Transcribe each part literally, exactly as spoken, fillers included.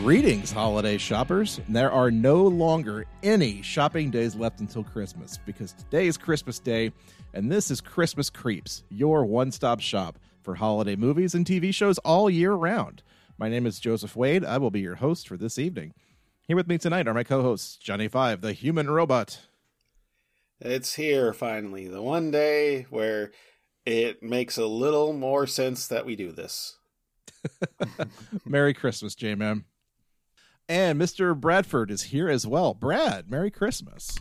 Greetings, holiday shoppers. There are no longer any shopping days left until Christmas because today is Christmas Day, and this is Christmas Creeps, your one-stop shop for holiday movies and T V shows all year round. My name is Joseph Wade. I will be your host for this evening. Here with me tonight are my co-hosts, Johnny Five, the human robot. It's here, finally. The one day where it makes a little more sense that we do this. Merry Christmas, J-Man. And Mister Bradford is here as well. Brad, Merry Christmas.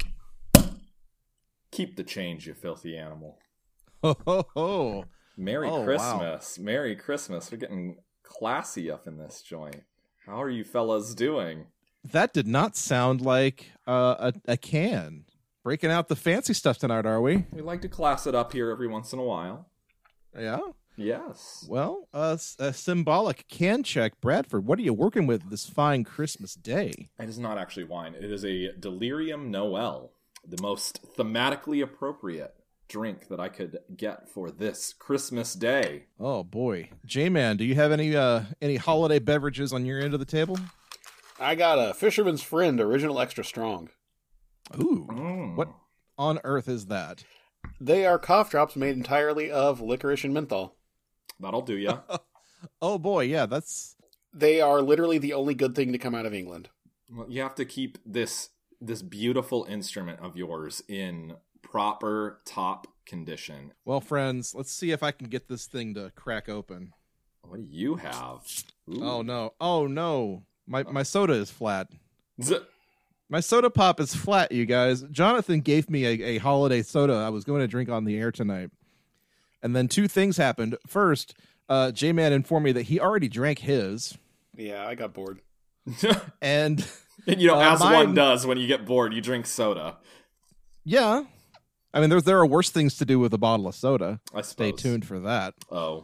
Keep the change, you filthy animal. Ho, ho, ho. Merry Oh, Christmas. Wow. Merry Christmas. We're getting classy up in this joint. How are you fellas doing? That did not sound like uh, a, a can. Breaking out the fancy stuff tonight, are we? We like to class it up here every once in a while. Yeah? Yes. Well, uh, a symbolic can check. Bradford, what are you working with this fine Christmas day? It is not actually wine. It is a Delirium Noel, the most thematically appropriate drink that I could get for this Christmas day. Oh, boy. J-Man, do you have any uh, any holiday beverages on your end of the table? I got a Fisherman's Friend Original Extra Strong. Ooh. Mm. What on earth is that? They are cough drops made entirely of licorice and menthol. That'll do ya. Oh, boy, yeah, that's... They are literally the only good thing to come out of England. Well, you have to keep this this beautiful instrument of yours in proper top condition. Well, friends, let's see if I can get this thing to crack open. What do you have? Ooh. Oh, no. Oh, no. My my soda is flat. Z- My soda pop is flat, you guys. Jonathan gave me a, a holiday soda I was going to drink on the air tonight. And then two things happened. First, uh, J-Man informed me that he already drank his. Yeah, I got bored. And, you know, uh, as mine, one does when you get bored, you drink soda. Yeah. I mean, there's, there are worse things to do with a bottle of soda. I Stay suppose. tuned for that. Oh.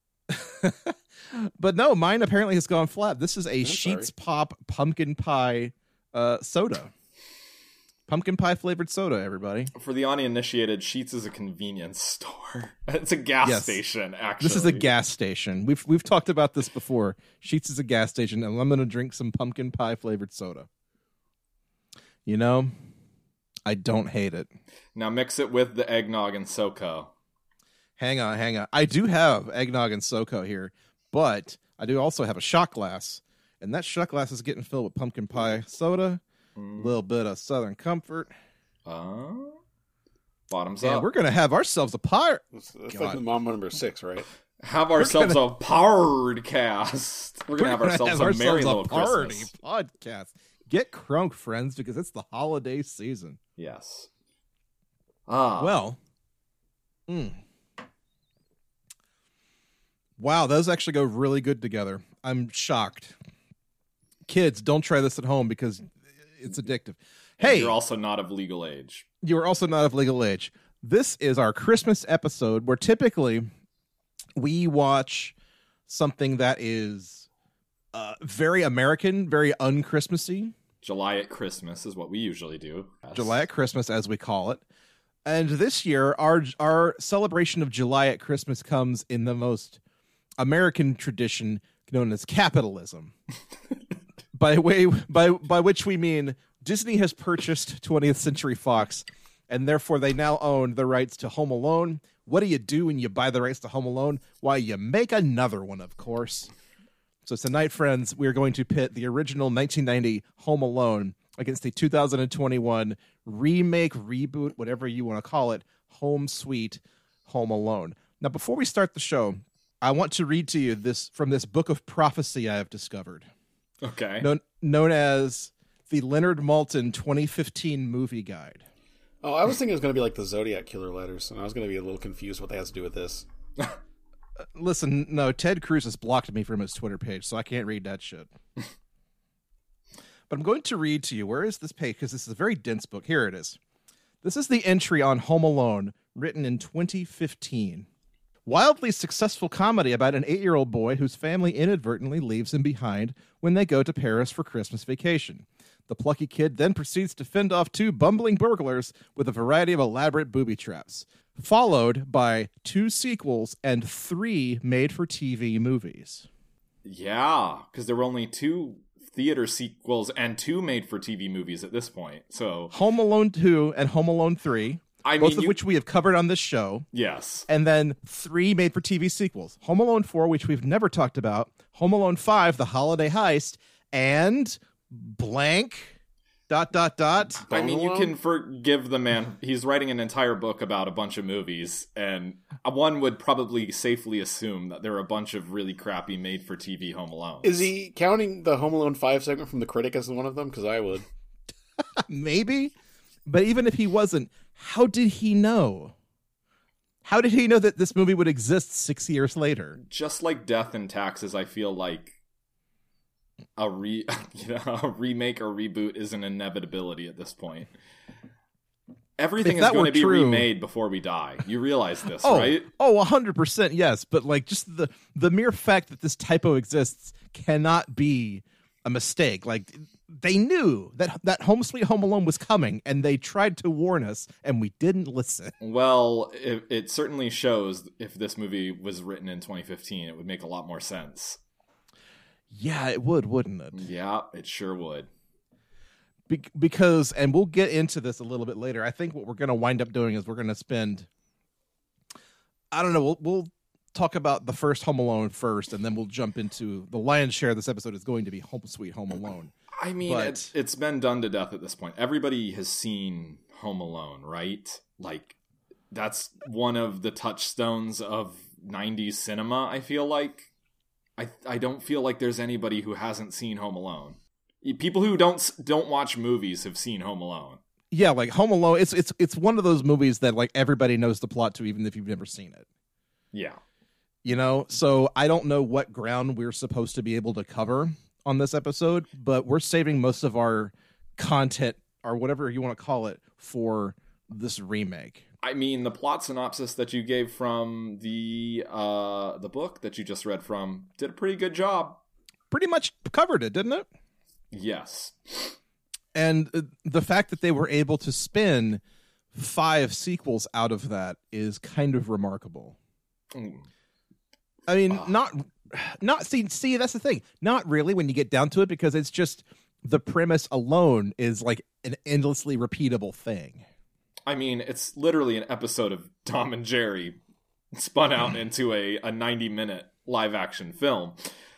But no, mine apparently has gone flat. This is a I'm Sheets sorry. Pop pumpkin pie uh, soda. Pumpkin pie flavored soda, everybody. For the uninitiated, Sheets is a convenience store. It's a gas Yes. station, actually. This is a gas station. We've we've talked about this before. Sheets is a gas station, and I'm going to drink some pumpkin pie flavored soda. You know, I don't hate it. Now mix it with the eggnog and SoCo. Hang on, hang on. I do have eggnog and SoCo here, but I do also have a shot glass, and that shot glass is getting filled with pumpkin pie soda, a Mm. little bit of Southern Comfort. Uh, bottoms And up. we're going to have ourselves a pie. That's, that's God. like the mom number six, right? Have ourselves gonna- a podcast. We're gonna have gonna ourselves have a merry ourselves little party Christmas. podcast. Get crunk, friends, because it's the holiday season. Yes. Ah. Well, mm. Wow, those actually go really good together. I'm shocked. Kids, don't try this at home because it's addictive. Hey, You're also not of legal age. you are also not of legal age. This is our Christmas episode where typically we watch something that is uh, very American, very un-Christmassy. July at Christmas is what we usually do. Yes. July at Christmas, as we call it. And this year, our our celebration of July at Christmas comes in the most American tradition known as capitalism. by way by by which we mean Disney has purchased twentieth Century Fox, and therefore they now own the rights to Home Alone. What do you do when you buy the rights to Home Alone? Why, you make another one, of course. So tonight, friends, we are going to pit the original nineteen ninety Home Alone against the two thousand twenty-one remake, reboot, whatever you want to call it, Home Sweet Home Alone. Now, before we start the show, I want to read to you this from this book of prophecy I have discovered, Okay. known, known as the Leonard Maltin twenty fifteen Movie Guide. Oh, I was thinking it was going to be like the Zodiac Killer letters, and I was going to be a little confused what that has to do with this. Listen, no, Ted Cruz has blocked me from his Twitter page, so I can't read that shit. But I'm going to read to you, where is this page? Because this is a very dense book. Here it is. This is the entry on Home Alone, written in twenty fifteen. Wildly successful comedy about an eight-year-old boy whose family inadvertently leaves him behind when they go to Paris for Christmas vacation. The plucky kid then proceeds to fend off two bumbling burglars with a variety of elaborate booby traps, followed by two sequels and three made-for-T V movies. Yeah, because there were only two theater sequels and two made-for-T V movies at this point. So Home Alone two and Home Alone three, I both mean, of you, which we have covered on this show. yes, And then three made-for-T V sequels. Home Alone four, which we've never talked about. Home Alone five, The Holiday Heist. And blank... Dot, dot, dot. I mean, you Alone? can forgive the man. He's writing an entire book about a bunch of movies, and one would probably safely assume that there are a bunch of really crappy made-for-T V Home Alone. Is he counting the Home Alone five segment from The Critic as one of them? Because I would. Maybe. But even if he wasn't, how did he know? How did he know that this movie would exist six years later? Just like Death and Taxes, I feel like a re you know, a remake or reboot is an inevitability at this point. Everything If is that going were to be true- remade before we die. You realize this, Oh, right? oh, one hundred percent yes. But like just the, the mere fact that this typo exists cannot be a mistake. Like they knew that, that Home Sweet Home Alone was coming and they tried to warn us and we didn't listen. Well, it, it certainly shows if this movie was written in twenty fifteen, it would make a lot more sense. Yeah, it would, wouldn't it? Yeah, it sure would. Be- because, and we'll get into this a little bit later, I think what we're going to wind up doing is we're going to spend, I don't know, we'll, we'll talk about the first Home Alone first, and then we'll jump into the lion's share of this episode is going to be Home Sweet Home Alone. I mean, But- it's, it's been done to death at this point. Everybody has seen Home Alone, right? Like, that's one of the touchstones of nineties cinema, I feel like. I I don't feel like there's anybody who hasn't seen Home Alone. People who don't don't watch movies have seen Home Alone. Yeah, like Home Alone, it's it's it's one of those movies that like everybody knows the plot to, even if you've never seen it. Yeah. You know, so I don't know what ground we're supposed to be able to cover on this episode, but we're saving most of our content or whatever you want to call it for this remake. I mean, the plot synopsis that you gave from the uh, the book that you just read from did a pretty good job. Pretty much covered it, didn't it? Yes. And uh, the fact that they were able to spin five sequels out of that is kind of remarkable. Mm. I mean, Ah. not, not see, see, that's the thing. Not really when you get down to it, because it's just the premise alone is like an endlessly repeatable thing. I mean, it's literally an episode of Tom and Jerry spun out into a, a ninety minute live action film.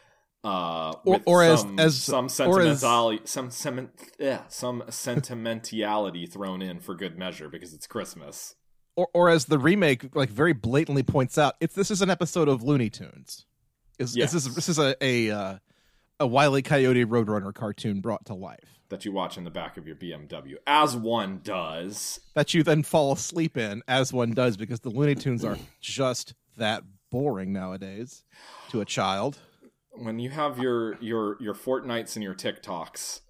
Uh, Or- with or as- some, as- some or as- sentimentality, some semi- yeah, some sentimentality thrown in for good measure because it's Christmas. Or, or as the remake like very blatantly points out, it's this is an episode of Looney Tunes. Is Yes. this is this is a a uh, a Wile E. Coyote Roadrunner cartoon brought to life That you watch in the back of your B M W, as one does. that you then fall asleep in, as one does, because the Looney Tunes are just that boring nowadays to a child. When you have your your your Fortnites and your TikToks,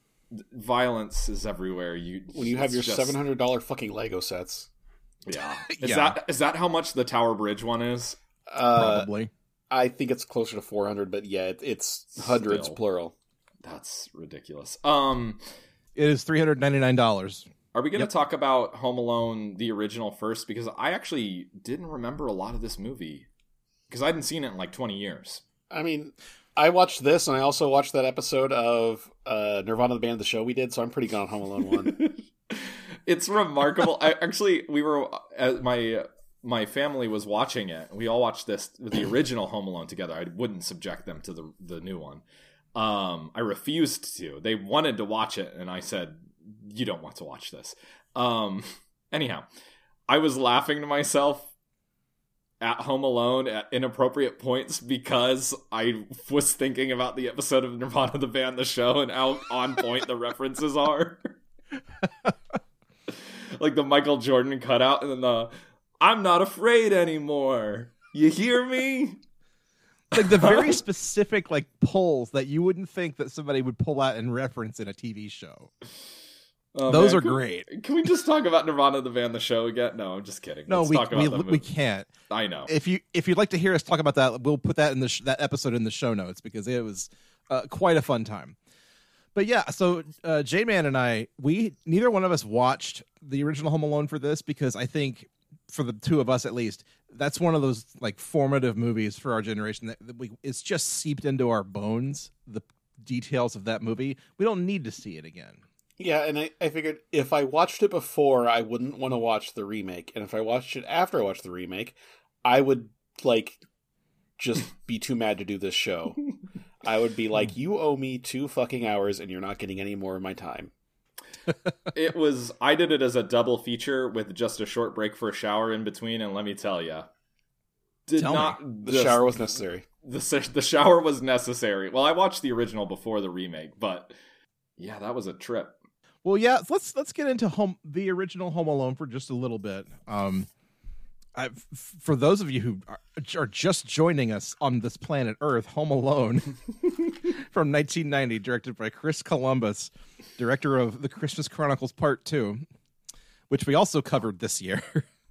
violence is everywhere. You When you have it's your just- seven hundred dollar fucking Lego sets. yeah. Is Yeah. that is that how much the Tower Bridge one is? Uh, Probably. I think it's closer to four hundred, but yeah, it, it's hundreds Still. plural. That's ridiculous. Um, It is three hundred ninety-nine dollars. are we going to Yep. talk about Home Alone the original first? Because I actually didn't remember a lot of this movie because I hadn't seen it in like twenty years. I mean, I watched this, and I also watched that episode of uh, Nirvana the band, the show we did. So I'm pretty good on Home Alone one. It's remarkable. I actually we were uh, my my family was watching it. We all watched this the original Home Alone together. I wouldn't subject them to the the new one. Um, I refused to. They wanted to watch it, and I said, "You don't want to watch this." Um, anyhow, I was laughing to myself at Home Alone at inappropriate points because I was thinking about the episode of Nirvana the band, the show, and how on point the references are. Like the Michael Jordan cutout, and then the "I'm not afraid anymore. You hear me?" Like the very specific like pulls that you wouldn't think that somebody would pull out and reference in a T V show. Oh, Those man, are can- great. Can we just talk about Nirvana the band, the show again? No, I'm just kidding. No, Let's we talk we, about the we movie. can't. I know. If you if you'd like to hear us talk about that, we'll put that in the sh- that episode in the show notes because it was uh, quite a fun time. But yeah, so uh, J-Man and I, we neither one of us watched the original Home Alone for this because I think for the two of us at least, that's one of those like formative movies for our generation that, that we it's just seeped into our bones. The details of that movie, we don't need to see it again. Yeah, and I, I figured if I watched it before, I wouldn't want to watch the remake. And if I watched it after I watched the remake, I would, like, just be too mad to do this show. I would be like, you owe me two fucking hours and you're not getting any more of my time. It was, I did it as a double feature with just a short break for a shower in between, and let me tell you, did Tell not, me. The just- shower was necessary. The, the shower was necessary. Well, I watched the original before the remake, but yeah, that was a trip. Well, yeah, let's let's get into home the original Home Alone for just a little bit. Um, I, f- for those of you who are, are just joining us on this planet Earth, Home Alone from nineteen ninety, directed by Chris Columbus, director of The Christmas Chronicles Part Two, which we also covered this year,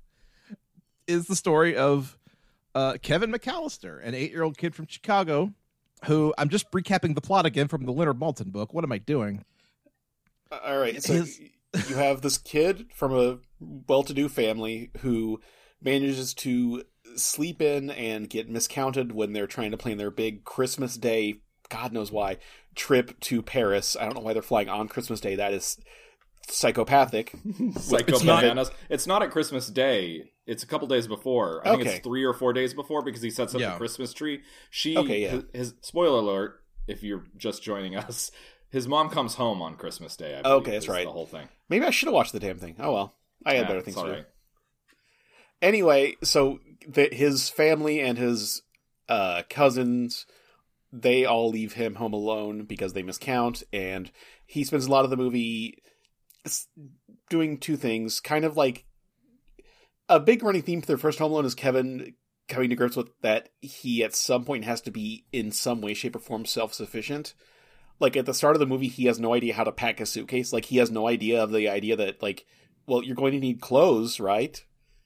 is the story of uh, Kevin McAllister, an eight-year-old kid from Chicago, who I'm just recapping the plot again from the Leonard Maltin book. What am I doing? All right, so His- you have this kid from a well-to-do family who manages to sleep in and get miscounted when they're trying to plan their big Christmas Day, God knows why, trip to Paris. I don't know why they're flying on Christmas Day. That is psychopathic. Psycho It's not- bananas. It's not at Christmas Day. It's a couple days before. I think Okay. it's three or four days before because he sets up Yeah. the Christmas tree. She, Okay, yeah. his, his spoiler alert, if you're just joining us, his mom comes home on Christmas Day. I believe, Okay, that's is right. The whole thing. Maybe I should have watched the damn thing. Oh well, I had Yeah, better it's things all to do. right. Anyway, so the, his family and his uh, cousins, they all leave him home alone because they miscount, and he spends a lot of the movie s- doing two things. Kind of like a big running theme for their first Home Alone is Kevin coming to grips with that he at some point has to be in some way, shape, or form self-sufficient. Like at the start of the movie, he has no idea how to pack a suitcase. Like he has no idea of the idea that like, well, you're going to need clothes, right?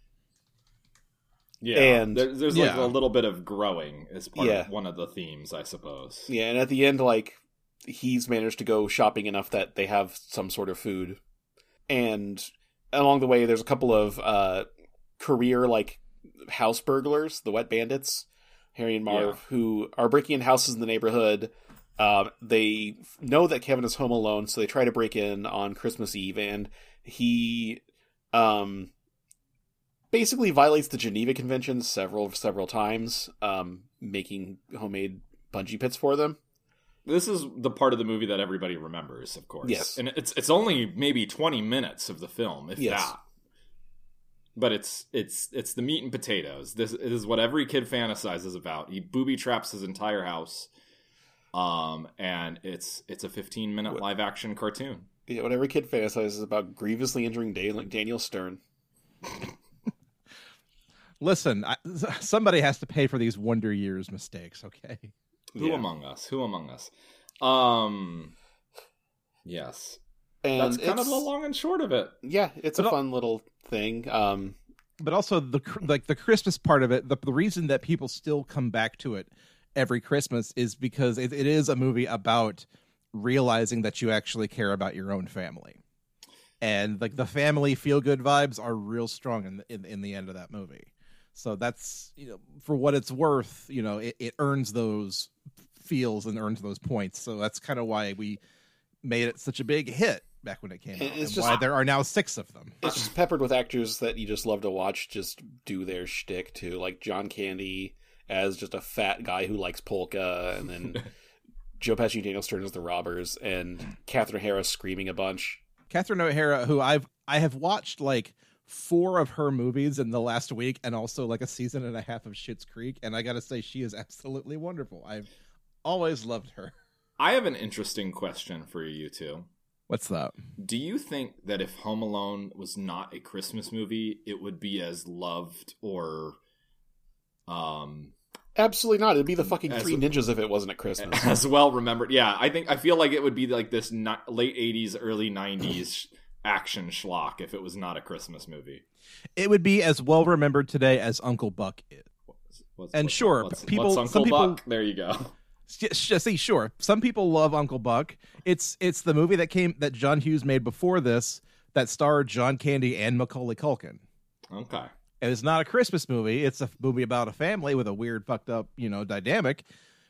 Yeah, And- there, there's like Yeah. a little bit of growing as part Yeah. of one of the themes, I suppose. Yeah, and at the end, like, he's managed to go shopping enough that they have some sort of food. And along the way, there's a couple of uh, career, like, house burglars, the Wet Bandits, Harry and Marv, Yeah. who are breaking in houses in the neighborhood. Um, they know that Kevin is home alone, so they try to break in on Christmas Eve, and he um, basically violates the Geneva Convention several several times, um, making homemade bungee pits for them. This is the part of the movie that everybody remembers, of course. Yes. And it's it's only maybe twenty minutes of the film, if Yes. that. But it's it's it's the meat and potatoes. This is what every kid fantasizes about. He booby traps his entire house. Um and it's it's a fifteen minute What- live action cartoon. Yeah, what every kid fantasizes about grievously injuring Dan- Daniel Stern. Listen, I, somebody has to pay for these Wonder Years mistakes, okay? Who Yeah. among us? Who among us? Um Yes. And That's kind of it's- the long and short of it. Yeah, it's a But al- fun little thing. Um, But also the cr- like the Christmas part of it, the, the reason that people still come back to it every Christmas is because it, it is a movie about realizing that you actually care about your own family. And like the family feel good vibes are real strong in the, in, in the end of that movie. So that's, you know, for what it's worth, you know, it, it earns those feels and earns those points. So that's kind of why we made it such a big hit back when it came And out. it's And just- why there are now six of them. it's just peppered with actors that you just love to watch just do their shtick too, like John Candy as just a fat guy who likes polka, and then Joe Pesci and Daniel Stern as the robbers, and Catherine Harris screaming a bunch. Catherine O'Hara, who I've I have watched like four of her movies in the last week, and also like a season and a half of Schitt's Creek, and I gotta say she is absolutely wonderful. I've always loved her. I have an interesting question for you two. What's that? Do you think that if Home Alone was not a Christmas movie, it would be as loved or um Absolutely not. It'd be the fucking As Three a- Ninjas if it wasn't at Christmas. as well remembered? Yeah, I think I feel like it would be like this ni- late eighties, early nineties action schlock if it was not a Christmas movie. It would be as well remembered today as Uncle Buck is. What's- what's- And what's- sure, what's, people- what's some Uncle people- Buck? There you go. Just see, sure, some people love Uncle Buck. It's it's the movie that came that John Hughes made before this that starred John Candy and Macaulay Culkin. Okay. And it's not a Christmas movie. It's a movie about a family with a weird, fucked up, you know, dynamic.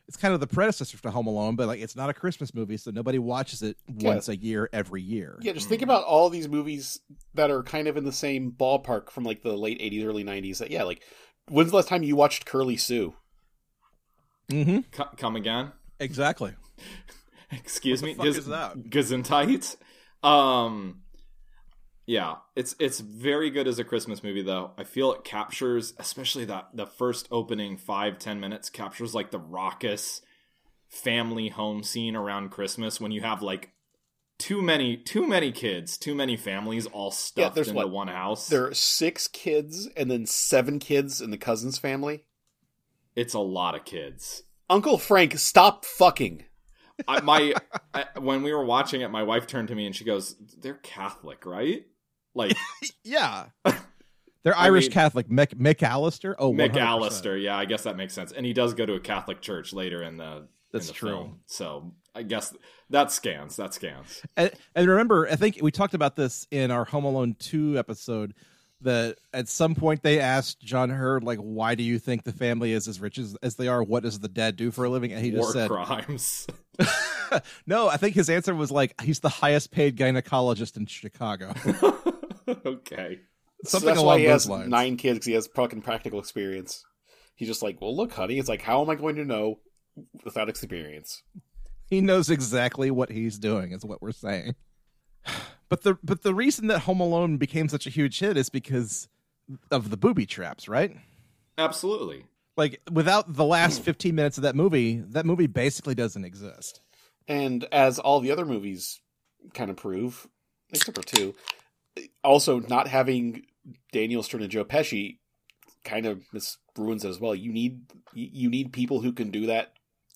it's kind of the predecessor to Home Alone, but like it's not a Christmas movie, so nobody watches it Yeah. once a year every year. Yeah, just think about all these movies that are kind of in the same ballpark from like the late eighties, early nineties. That yeah, like when's the last time you watched Curly Sue? Mm-hmm. C- come again? Exactly. Excuse What me. the fuck is that? Gesundheit. Um, yeah, it's it's very good as a Christmas movie, though. I feel it captures, especially that the first opening five ten minutes captures like the raucous family home scene around Christmas when you have like too many too many kids, too many families all stuffed there's into what? one house. There are six kids and then seven kids in the cousin's family. It's a lot of kids. Uncle Frank, stop fucking. I, my I, when we were watching it, my wife turned to me and she goes, "They're Catholic, right?" Like, Yeah. They're I Irish mean- Catholic. Mick McAllister? Oh, one hundred percent. McAllister. Yeah, I guess that makes sense. And he does go to a Catholic church later in the That's in the true. film. So I guess that scans. That scans. And, and remember, I think we talked about this in our Home Alone two episode, that at some point they asked John Hurd, like, why do you think the family is as rich as, as they are? What does the dad do for a living? And he War just said, crimes. no, I think his answer was like, he's the highest paid gynecologist in Chicago. Okay. So Something that's along why he those has lines. nine kids, because he has fucking practical experience. He's just like, well, look, honey. It's like, how am I going to know without experience? He knows exactly what he's doing, is what we're saying. But the but the reason that Home Alone became such a huge hit is because of the booby traps, right? Absolutely. Like, without the last fifteen minutes of that movie, that movie basically doesn't exist. And as all the other movies kind of prove, except for two, also not having Daniel Stern and Joe Pesci kind of mis- ruins it as well. You need you need people who can do that,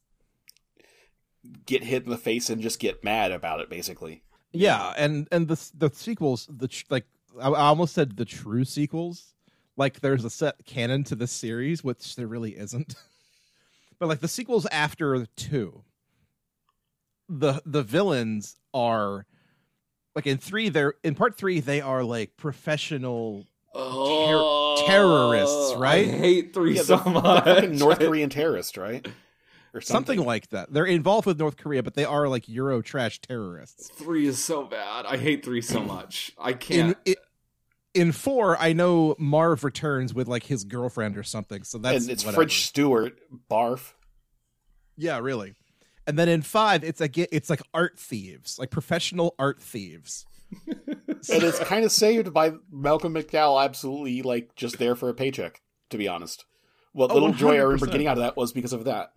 get hit in the face and just get mad about it, basically. Yeah, and and the the sequels, the tr- like I, I almost said the true sequels. Like, there's a set canon to this series, which there really isn't. But like the sequels after two, the the villains are like in three. They're in part three. They are like professional. Oh, terrorists, right? I hate three Yeah, so the, much. the fucking North Korean terrorist, right? Or Something like that. They're involved with North Korea, but they are like Euro trash terrorists. Three is so bad. I hate three so much. I In can't. it, in four, I know Marv returns with like his girlfriend or something. So that's and it's whatever. French Stewart, barf. Yeah, really. And then in five, it's like it's like art thieves, like professional art thieves. And it's kind of saved by Malcolm McDowell, absolutely like just there for a paycheck, to be honest. What Oh, little joy I remember one hundred percent. getting out of that was because of that.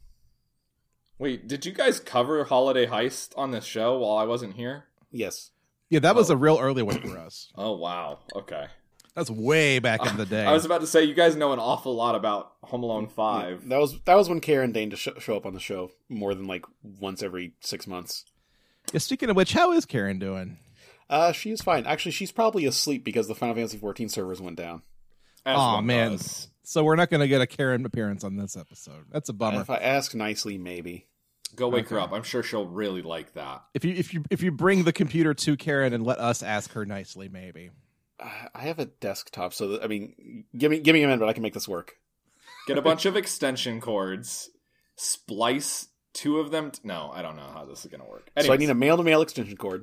Wait, did you guys cover Holiday Heist on this show while I wasn't here? Yes. Yeah, that was Oh. a real early one for us. Oh, wow. Okay. That's way back in the day. I was about to say, you guys know an awful lot about Home Alone five. That was that was when Karen deigned to sh- show up on the show more than like once every six months. Yeah, speaking of which, how is Karen doing? Uh, she is fine. Actually, she's probably asleep because the Final Fantasy fourteen servers went down. As Aw, one man. does. So we're not going to get a Karen appearance on this episode. That's a bummer. If I ask nicely, maybe. Go wake her Okay. up. I'm sure she'll really like that. If you if you if you bring the computer to Karen and let us ask her nicely, maybe. Uh, I have a desktop, so that, I mean, give me give me a minute, but I can make this work. Get a bunch of extension cords, splice two of them. T- no, I don't know how this is going to work. So I need a male-to-male extension cord.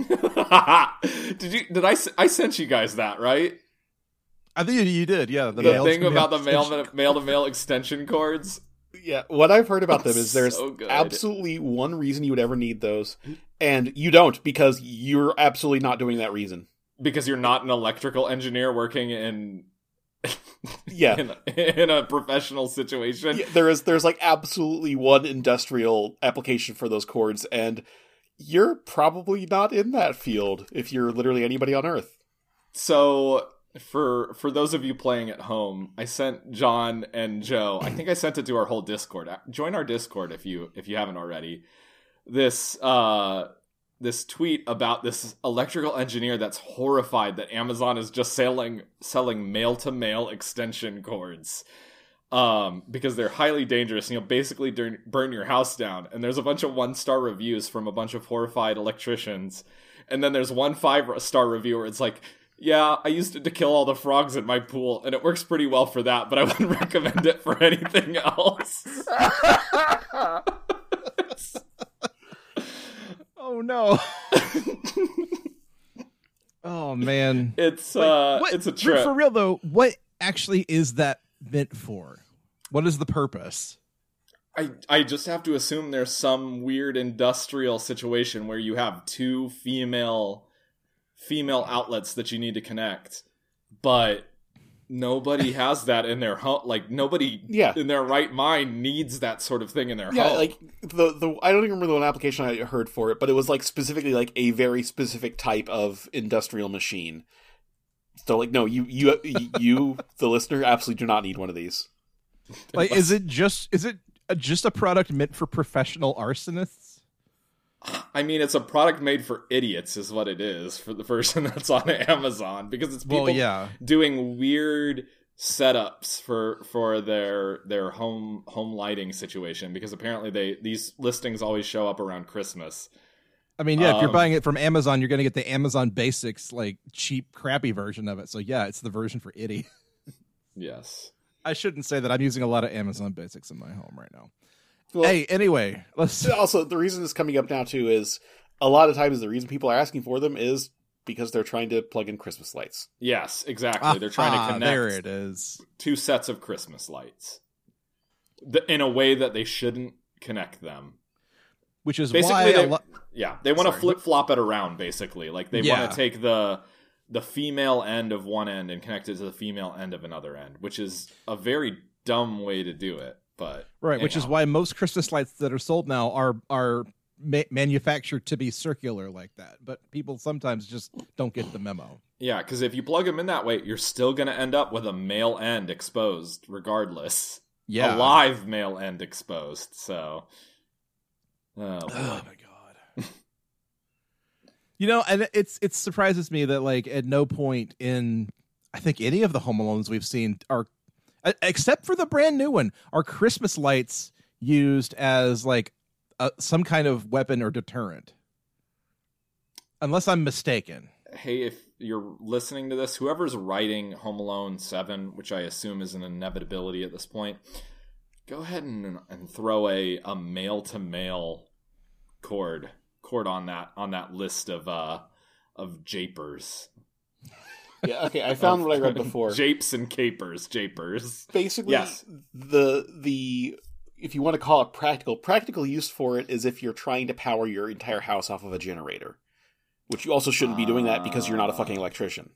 did you? Did I? s- I sent you guys that, right? I think you, you did, yeah. The male thing to about the male male male to male extension cords. Yeah, what I've heard about them is there's So good. absolutely one reason you would ever need those, and you don't because you're absolutely not doing that reason. Because you're not an electrical engineer working in Yeah. in, a, in a professional situation. Yeah, there is there's like absolutely one industrial application for those cords, and you're probably not in that field if you're literally anybody on Earth. So for for those of you playing at home, I sent John and Joe. I think I sent it to our whole Discord. Join our Discord if you if you haven't already. This uh this tweet about this electrical engineer that's horrified that Amazon is just selling selling male to male extension cords. Um, because they're highly dangerous and you'll basically dur- burn your house down. And there's a bunch of one-star reviews from a bunch of horrified electricians. And then there's one five-star review where it's like, yeah, I used it to kill all the frogs in my pool, and it works pretty well for that, but I wouldn't recommend it for anything else. Oh no. Oh man. It's Like, uh what- it's a for- trip. For real though, what actually is that meant for? What is the purpose? I, I just have to assume there's some weird industrial situation where you have two female female outlets that you need to connect, but nobody has that in their home. Like nobody Yeah. in their right mind needs that sort of thing in their Yeah, home. like the the I don't even remember the one application I heard for it, but it was like specifically like a very specific type of industrial machine. So like, no, you you you the listener absolutely do not need one of these. Like, is it just is it just a product meant for professional arsonists? I mean, it's a product made for idiots, is what it is for the person that's on Amazon, because it's people Well, yeah. doing weird setups for for their their home home lighting situation. Because apparently they these listings always show up around Christmas. I mean, yeah, if you're Um, buying it from Amazon, you're going to get the Amazon Basics, like cheap, crappy version of it. So yeah, it's the version for idiots. Yes. I shouldn't say that. I'm using a lot of Amazon Basics in my home right now. Well, Hey, anyway, let's. also the reason it's coming up now too is a lot of times the reason people are asking for them is because they're trying to plug in Christmas lights. Yes, exactly. They're trying Ah, to connect there it is. two sets of Christmas lights th- in a way that they shouldn't connect them. Which is Basically, why they, a lo- yeah, they want to Sorry. flip flop it around. Basically, like they Yeah. want to take the the female end of one end and connect it to the female end of another end, which is a very dumb way to do it. But right, which is anyhow. why most Christmas lights that are sold now are are ma- manufactured to be circular like that. But people sometimes just don't get the memo. Yeah, because if you plug them in that way, you're still going to end up with a male end exposed, regardless. Yeah. A live male end exposed. So, oh, boy. Oh my god. You know, and it's it surprises me that like at no point in I think any of the Home Alones we've seen are uh, except for the brand new one are Christmas lights used as like a, some kind of weapon or deterrent. Unless I'm mistaken. Hey, if you're listening to this, whoever's writing Home Alone seven, which I assume is an inevitability at this point, go ahead and, and throw a, a male-to-male cord cord on that on that list of uh of japers. Yeah, okay, I found what I read before. Japes and capers, japers. Basically, Yes. the the if you want to call it practical, practical use for it is if you're trying to power your entire house off of a generator, which you also shouldn't be doing that because you're not a fucking electrician.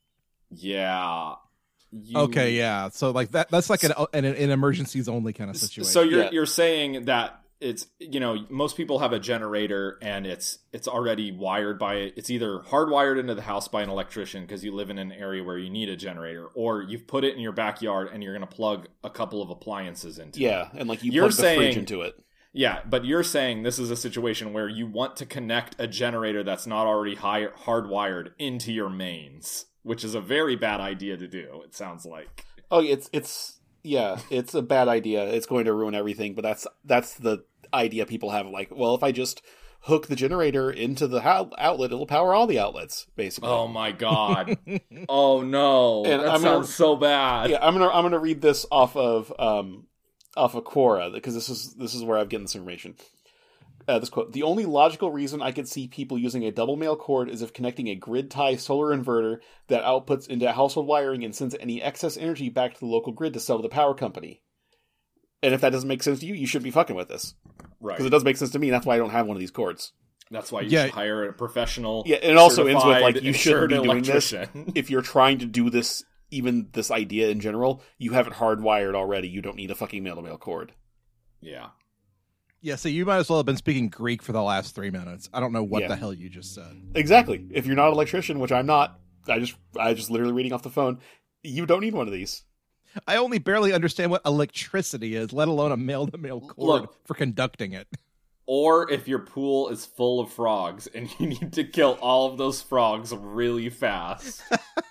Yeah. You- Okay, yeah. So like that that's like an an, an emergencies only kind of situation. So you're Yeah. you're saying that it's, you know, most people have a generator and it's it's already wired by, it's either hardwired into the house by an electrician because you live in an area where you need a generator, or you've put it in your backyard and you're going to plug a couple of appliances into it. Yeah, and like you You're plug the fridge saying- into it. Yeah, but you're saying this is a situation where you want to connect a generator that's not already high, hardwired into your mains, which is a very bad idea to do, it sounds like. Oh, it's it's yeah, it's a bad idea. It's going to ruin everything. But that's that's the idea people have. Like, well, if I just hook the generator into the ho- outlet, it'll power all the outlets, basically. Oh my god. Oh no. And that I'm sounds gonna- so bad. Yeah, I'm gonna I'm gonna read this off of um off of Quora because this is this is where I've gotten this information. Uh, this quote: "The only logical reason I could see people using a double male cord is if connecting a grid tie solar inverter that outputs into household wiring and sends any excess energy back to the local grid to sell to the power company. And if that doesn't make sense to you, you shouldn't be fucking with this Right. because it does make sense to me. And that's why I don't have one of these cords. That's why you Yeah. should hire a professional. Yeah, and it also ends with certified, like you shouldn't be insured doing this electrician. if you're trying to do this. Even this idea in general, you have it hardwired already. You don't need a fucking male to male cord. Yeah. Yeah, so you might as well have been speaking Greek for the last three minutes. I don't know what Yeah. the hell you just said. Exactly. If you're not an electrician, which I'm not, I just I just literally reading off the phone. You don't need one of these. I only barely understand what electricity is, let alone a male-to-male cord Look. for conducting it. Or if your pool is full of frogs and you need to kill all of those frogs really fast.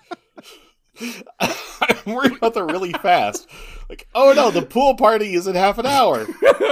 I'm worried about the really fast. Like, oh no, the pool party is in half an hour.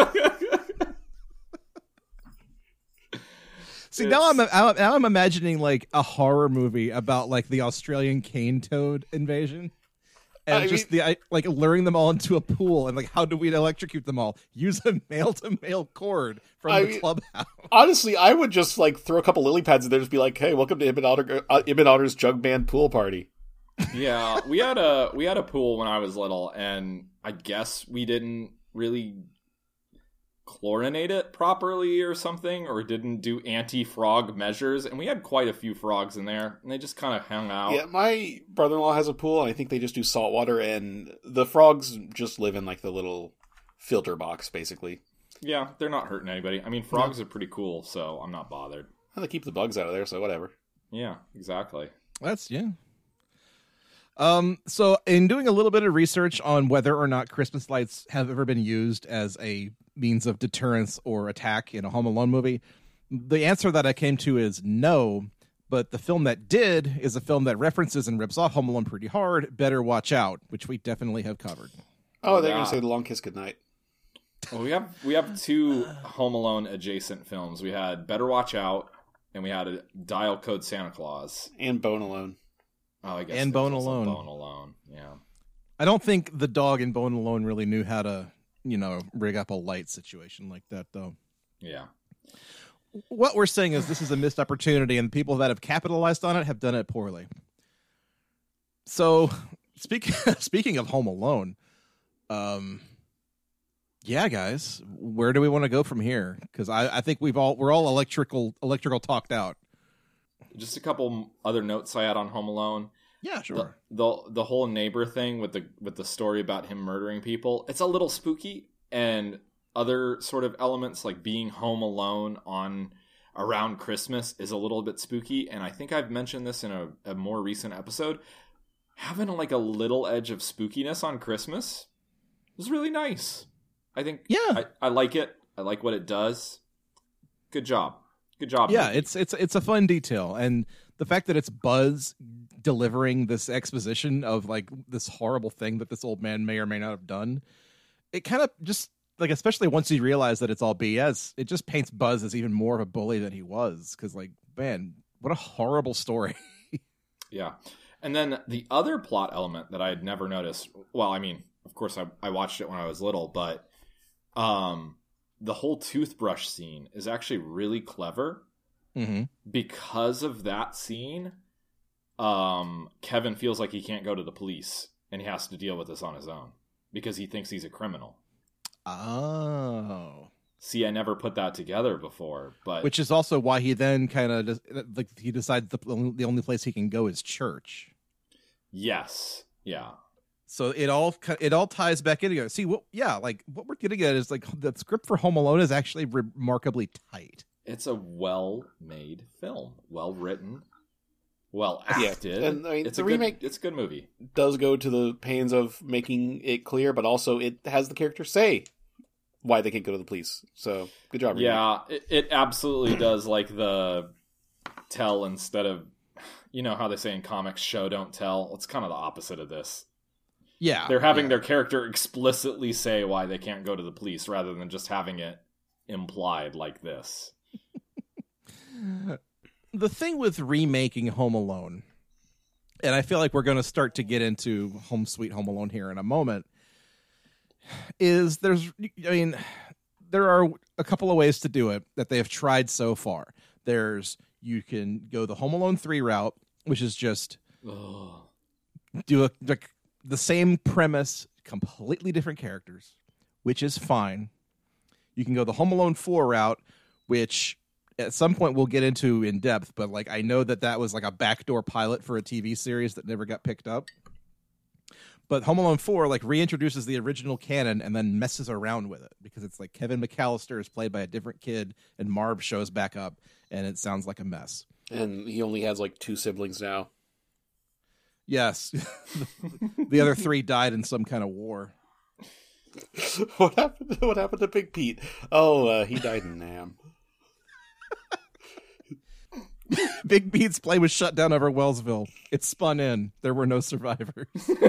See, now I'm, now I'm imagining like a horror movie about like the Australian cane toad invasion. And I just mean, the I, like luring them all into a pool, and like, how do we electrocute them all? Use a male-to-male cord from I the mean, clubhouse. honestly, I would just like throw a couple lily pads in there, just be like, "Hey, welcome to Ibn Otter, uh, Ibn Otter's Jug Band pool party." Yeah, we had a we had a pool when I was little, and I guess we didn't really chlorinate it properly or something, or didn't do anti-frog measures, and we had quite a few frogs in there, and they just kind of hung out. Yeah, my brother-in-law has a pool, and I think they just do salt water, and the frogs just live in like the little filter box, basically. Yeah, they're not hurting anybody. I mean, frogs yeah. are pretty cool, so I'm not bothered. Well, they keep the bugs out of there, so whatever. Yeah, exactly. That's yeah. Um, so in doing a little bit of research on whether or not Christmas lights have ever been used as a means of deterrence or attack in a Home Alone movie, the answer that I came to is no, but the film that did is a film that references and rips off Home Alone pretty hard, Better Watch Out, which we definitely have covered. Oh, they're yeah. going to say The Long Kiss Goodnight. Well, we have we have two Home Alone adjacent films. We had Better Watch Out, and we had a Dial Code Santa Claus. And Bone Alone. Oh, I guess and Bone Alone. Bone Alone, yeah. I don't think the dog in Bone Alone really knew how to, you know, rig up a light situation like that, though. Yeah. What we're saying is this is a missed opportunity, and people that have capitalized on it have done it poorly. So, speaking speaking of Home Alone, um, yeah, guys, where do we want to go from here? Because I, I think we've all we're all electrical electrical talked out. Just a couple other notes I had on Home Alone. Yeah, sure. The, the the whole neighbor thing with the with the story about him murdering people, it's a little spooky, and other sort of elements like being home alone on around Christmas is a little bit spooky. And I think I've mentioned this in a, a more recent episode. Having like a little edge of spookiness on Christmas is really nice. I think. Yeah, I, I like it. I like what it does. Good job. Good job. Yeah, movie. it's it's it's a fun detail, and the fact that it's Buzz delivering this exposition of like this horrible thing that this old man may or may not have done, it kind of just like, especially once you realize that it's all B S, it just paints Buzz as even more of a bully than he was. Because like, man, what a horrible story. Yeah, and then the other plot element that I had never noticed. Well, I mean, of course, I I watched it when I was little, but um. the whole toothbrush scene is actually really clever. Mm-hmm. Because of that scene, um, Kevin feels like he can't go to the police and he has to deal with this on his own because he thinks he's a criminal. Oh. See, I never put that together before, but which is also why he then kind of like he decides the the only place he can go is church. Yes. Yeah. So it all it all ties back in together. See, what? Yeah, like what we're getting at is like the script for Home Alone is actually remarkably tight. It's a well-made film, well-written, well Yeah, acted. and I mean, it's the a remake good, it's a good movie. Does go to the pains of making it clear, but also it has the character say why they can't go to the police. So good job. Remake. Yeah, it, it absolutely does. Like the tell instead of, you know how they say in comics, show don't tell. It's kind of the opposite of this. Yeah, they're having yeah. their character explicitly say why they can't go to the police rather than just having it implied like this. The thing with remaking Home Alone, and I feel like we're going to start to get into Home Sweet Home Alone here in a moment, is there's, I mean, there are a couple of ways to do it that they have tried so far. There's, you can go the Home Alone three route, which is just Ugh. do a, like the same premise, completely different characters, which is fine. You can go the Home Alone four route, which at some point we'll get into in depth, but like I know that that was like a backdoor pilot for a T V series that never got picked up. But Home Alone four like reintroduces the original canon and then messes around with it because it's like Kevin McAllister is played by a different kid and Marv shows back up and it sounds like a mess. And he only has like two siblings now. Yes. The other three died in some kind of war. What happened? What happened to Big Pete? Oh, uh, he died in Nam. Big Pete's plane was shut down over Wellsville. It spun in. There were no survivors.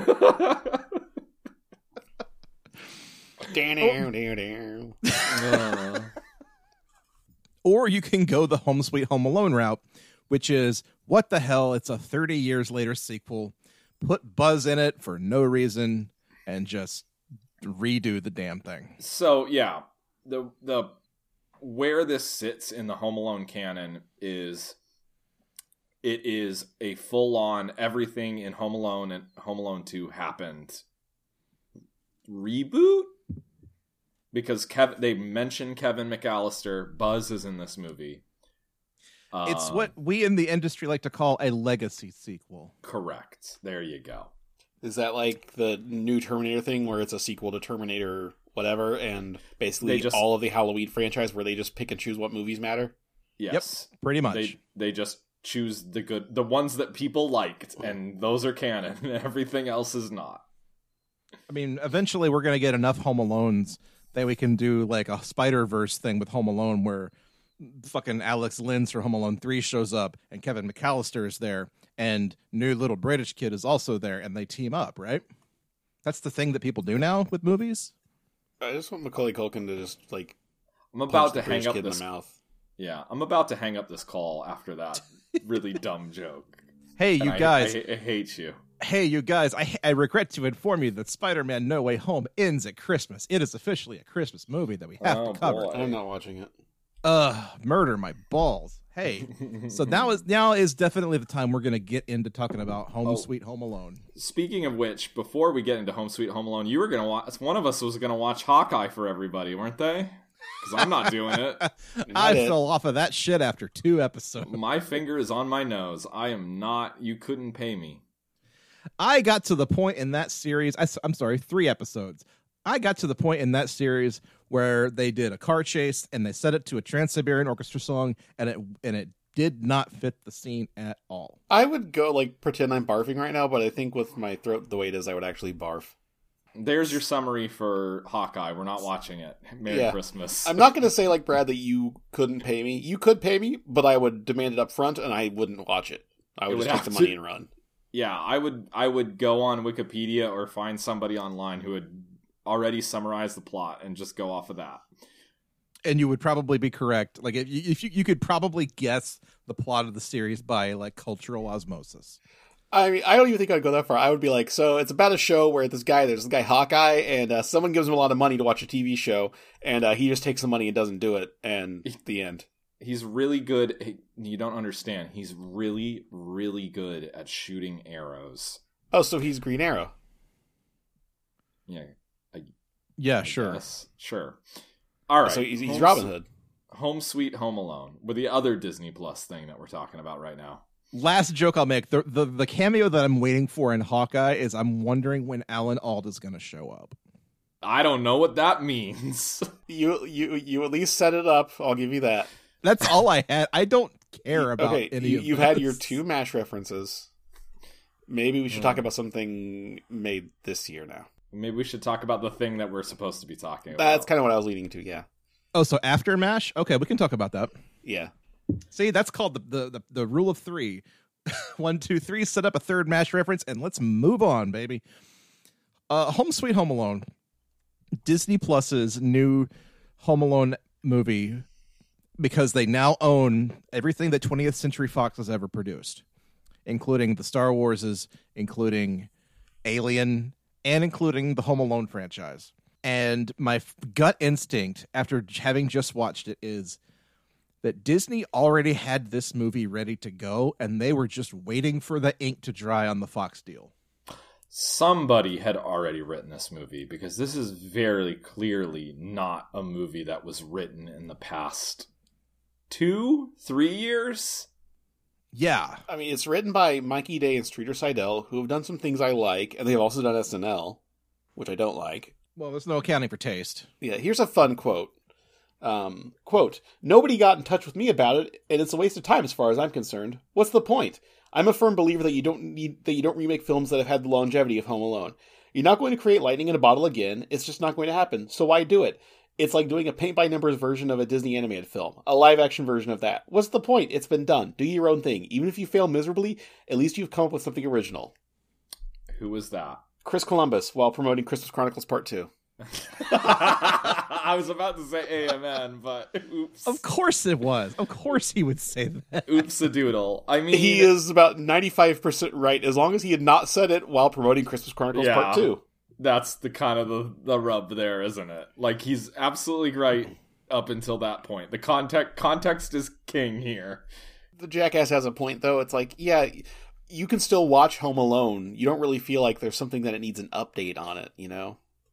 uh. Or you can go the Home Sweet Home Alone route, which is, what the hell, it's a thirty years later sequel, put Buzz in it for no reason and just redo the damn thing. So yeah, the the where this sits in the Home Alone canon is it is a full on everything in Home Alone and Home Alone two happened reboot, because Kevin they mention Kevin McAllister. Buzz is in this movie. It's Um, what we in the industry like to call a legacy sequel. correct. There you go. Is that like the new Terminator thing where it's a sequel to Terminator whatever, and basically They just- all of the Halloween franchise where they just pick and choose what movies matter? Yes. Pretty much. They they just choose the good, the ones that people liked, and those are canon. And everything else is not. I mean, eventually we're going to get enough Home Alones that we can do like a Spider-Verse thing with Home Alone where fucking Alex Linz from Home Alone three shows up and Kevin McAllister is there and new little British kid is also there and they team up, right? That's the thing that people do now with movies. I just want Macaulay Culkin to just like I'm punch about the to hang British up kid this. in the mouth. Yeah, I'm about to hang up this call after that really dumb joke. Hey, And you I- guys. I, I hate you. Hey, you guys. I, I regret to inform you that Spider-Man No Way Home ends at Christmas. It is officially a Christmas movie that we have Oh, to cover. boy. I'm not watching it. Ugh, murder my balls. Hey, so now is now is definitely the time we're going to get into talking about Home Oh. Sweet Home Alone. Speaking of which, before we get into Home Sweet Home Alone, you were gonna watch. One of us was gonna watch Hawkeye for everybody, weren't they? Because I'm not doing it. I it. fell off of that shit after two episodes. My finger is on my nose. I am not. You couldn't pay me. I got to the point in that series. I, am sorry, three episodes. I got to the point in that series where they did a car chase and they set it to a Trans-Siberian Orchestra song, and it and it did not fit the scene at all. I would go like pretend I'm barfing right now, but I think with my throat the way it is, I would actually barf. There's your summary for Hawkeye. We're not watching it. Merry Yeah. Christmas. I'm not going to say like Brad that you couldn't pay me. You could pay me, but I would demand it up front, and I wouldn't watch it. I would It would just take the have money to- and run. Yeah, I would. I would go on Wikipedia or find somebody online who had already summarized the plot and just go off of that. And you would probably be correct. Like if you, if you, you could probably guess the plot of the series by like cultural osmosis. I mean, I don't even think I'd go that far. I would be like, so it's about a show where this guy, there's this guy Hawkeye, and uh, someone gives him a lot of money to watch a T V show, and uh, he just takes the money and doesn't do it, and the end. He's really good. he- You don't understand. He's really, really good at shooting arrows. Oh, so he's Green Arrow. Yeah. Yeah, I sure. guess. Sure. All right. So he's, he's Home Robin Su- Hood. Home Sweet Home Alone, with the other Disney Plus thing that we're talking about right now. Last joke I'll make. The, the the cameo that I'm waiting for in Hawkeye is I'm wondering when Alan Alda is going to show up. I don't know what that means. You you you at least set it up. I'll give you that. That's all I had. I don't care about Okay, any you, of you've had your this. two MASH references. Maybe we should talk about something made this year now. Maybe we should talk about the thing that we're supposed to be talking about. That's kind of what I was leading to. Yeah, Oh, so after MASH? Okay, we can talk about that. yeah. See, that's called the the, the, the rule of three. One, two, three, set up a third MASH reference, and let's move on, baby. Uh, Home Sweet Home Alone. Disney Plus's new Home Alone movie, because they now own everything that twentieth Century Fox has ever produced, including the Star Warses, including Alien, and including the Home Alone franchise. And my f- gut instinct, after j- having just watched it, is that Disney already had this movie ready to go, and they were just waiting for the ink to dry on the Fox deal. Somebody had already written this movie, because this is very clearly not a movie that was written in the past two, three years. Yeah. I mean, it's written by Mikey Day and Streeter Seidel, who have done some things I like, and they've also done S N L, which I don't like. Well, there's no accounting for taste. Yeah, here's a fun quote. Um, quote, "Nobody got in touch with me about it, and it's a waste of time as far as I'm concerned. What's the point? I'm a firm believer that you don't need that you don't remake films that have had the longevity of Home Alone. You're not going to create lightning in a bottle again. It's just not going to happen. So why do it? It's like doing a paint-by-numbers version of a Disney animated film, a live-action version of that. What's the point? It's been done. Do your own thing. Even if you fail miserably, at least you've come up with something original." Who was that? Chris Columbus, while promoting Christmas Chronicles Part two. I was about to say amen, but oops. Of course it was. Of course he would say that. Oops a doodle. I mean, He is about ninety-five percent right, as long as he had not said it while promoting Christmas Chronicles Yeah. Part two. That's the kind of the, the rub there, isn't it? Like, he's absolutely right up until that point. The context context is king here. The jackass has a point, though. It's like, yeah, you can still watch Home Alone. You don't really feel like there's something that it needs an update on it, you know?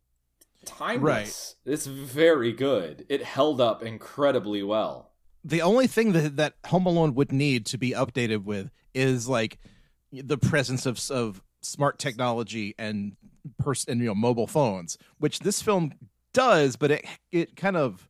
Timeless. Right. It's very good. It held up incredibly well. The only thing that, that Home Alone would need to be updated with is like the presence of of smart technology and pers- and you know mobile phones, which this film does, but it it kind of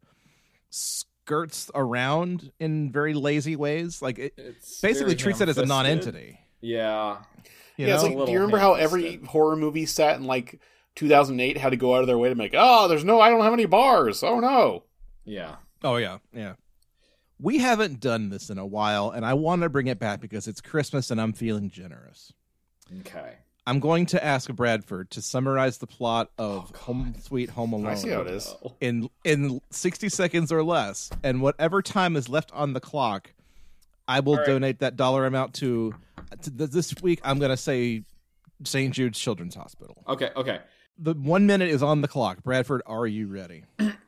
skirts around in very lazy ways. Like it It's basically very treats it as a ham-fisted. non-entity. Yeah. You yeah, it's know? like, A do you remember little how every ham-fisted. horror movie set in like two thousand eight had to go out of their way to make, oh, there's no, I don't have any bars. Oh no. Yeah. Oh yeah, yeah. We haven't done this in a while, and I want to bring it back because it's Christmas and I'm feeling generous. Okay. I'm going to ask Bradford to summarize the plot of Oh, Home Sweet Home Alone I see how it is. in in sixty seconds or less, and whatever time is left on the clock, I will All right. donate that dollar amount to, to th- this week. I'm going to say Saint Jude's Children's Hospital. Okay, okay. The one minute is on the clock. Bradford, are you ready?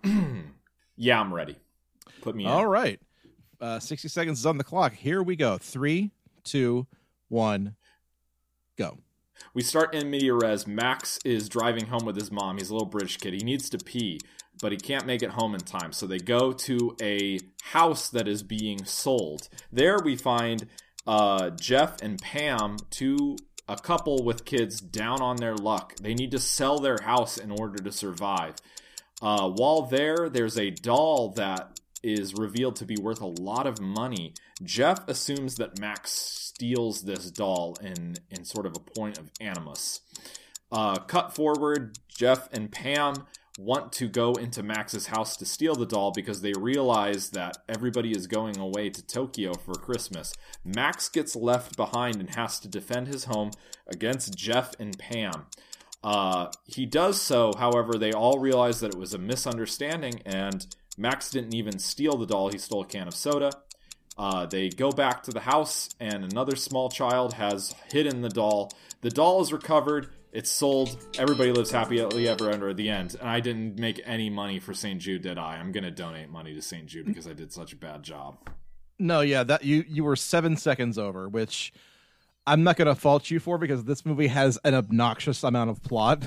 Yeah, I'm ready. Put me in. All right. Uh, sixty seconds is on the clock. Here we go. Three, two, one, go. We start in media res. Max is driving home with his mom. He's a little British kid. He needs to pee, but he can't make it home in time. So they go to a house that is being sold. There we find uh, Jeff and Pam, two a couple with kids down on their luck. They need to sell their house in order to survive. Uh, while there, there's a doll that is revealed to be worth a lot of money. Jeff assumes that Max steals this doll in, in sort of a point of animus. Uh, cut forward, Jeff and Pam want to go into Max's house to steal the doll because they realize that everybody is going away to Tokyo for Christmas. Max gets left behind and has to defend his home against Jeff and Pam. Uh, he does so, however, they all realize that it was a misunderstanding and Max didn't even steal the doll, he stole a can of soda. Uh, they go back to the house and another small child has hidden the doll. The doll is recovered, it's sold, everybody lives happily ever after at the end. And I didn't make any money for Saint Jude, did I? I'm going to donate money to Saint Jude because I did such a bad job. No, yeah, that you you were seven seconds over, which I'm not going to fault you for because this movie has an obnoxious amount of plot.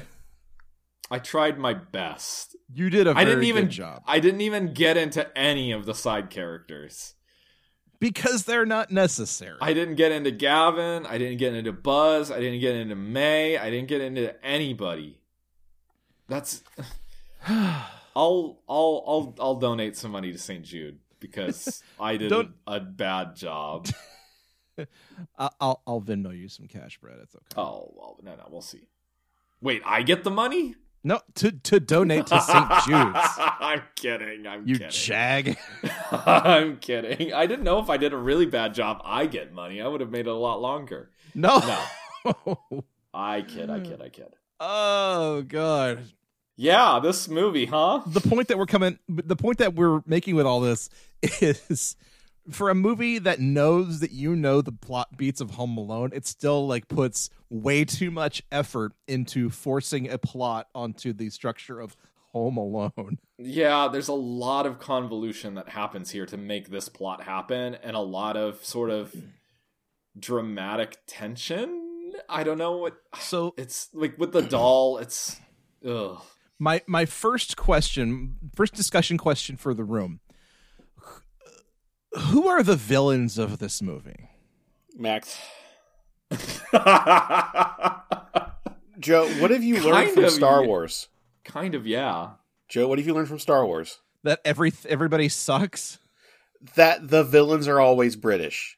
I tried my best. You did a very I didn't even good job. I didn't even get into any of the side characters. Because they're not necessary. I didn't get into Gavin. I didn't get into Buzz. I didn't get into May. I didn't get into anybody. That's. I'll I'll I'll I'll donate some money to Saint Jude because I did a, a bad job. I- I'll I'll Venmo you some cash, Brad. It's okay. Oh well, no no, we'll see. Wait, I get the money? No, to to donate to Saint Jude's. I'm kidding. I'm You kidding. jag. I'm kidding. I didn't know if I did a really bad job, I get money. I would have made it a lot longer. No. No. I kid. I kid. I kid. Oh god. Yeah, this movie, huh? The point that we're coming the point that we're making with all this is for a movie that knows that you know the plot beats of Home Alone, it still like puts way too much effort into forcing a plot onto the structure of Home Alone. Yeah, there's a lot of convolution that happens here to make this plot happen, and a lot of sort of dramatic tension. I don't know what. So It's like with the doll. It's ugh. my my first question, first discussion question for the room. Who are the villains of this movie? Max. Joe, what have you learned Kind from of, Star yeah. Wars? Kind of, yeah. Joe, what have you learned from Star Wars? That every everybody sucks? That the villains are always British.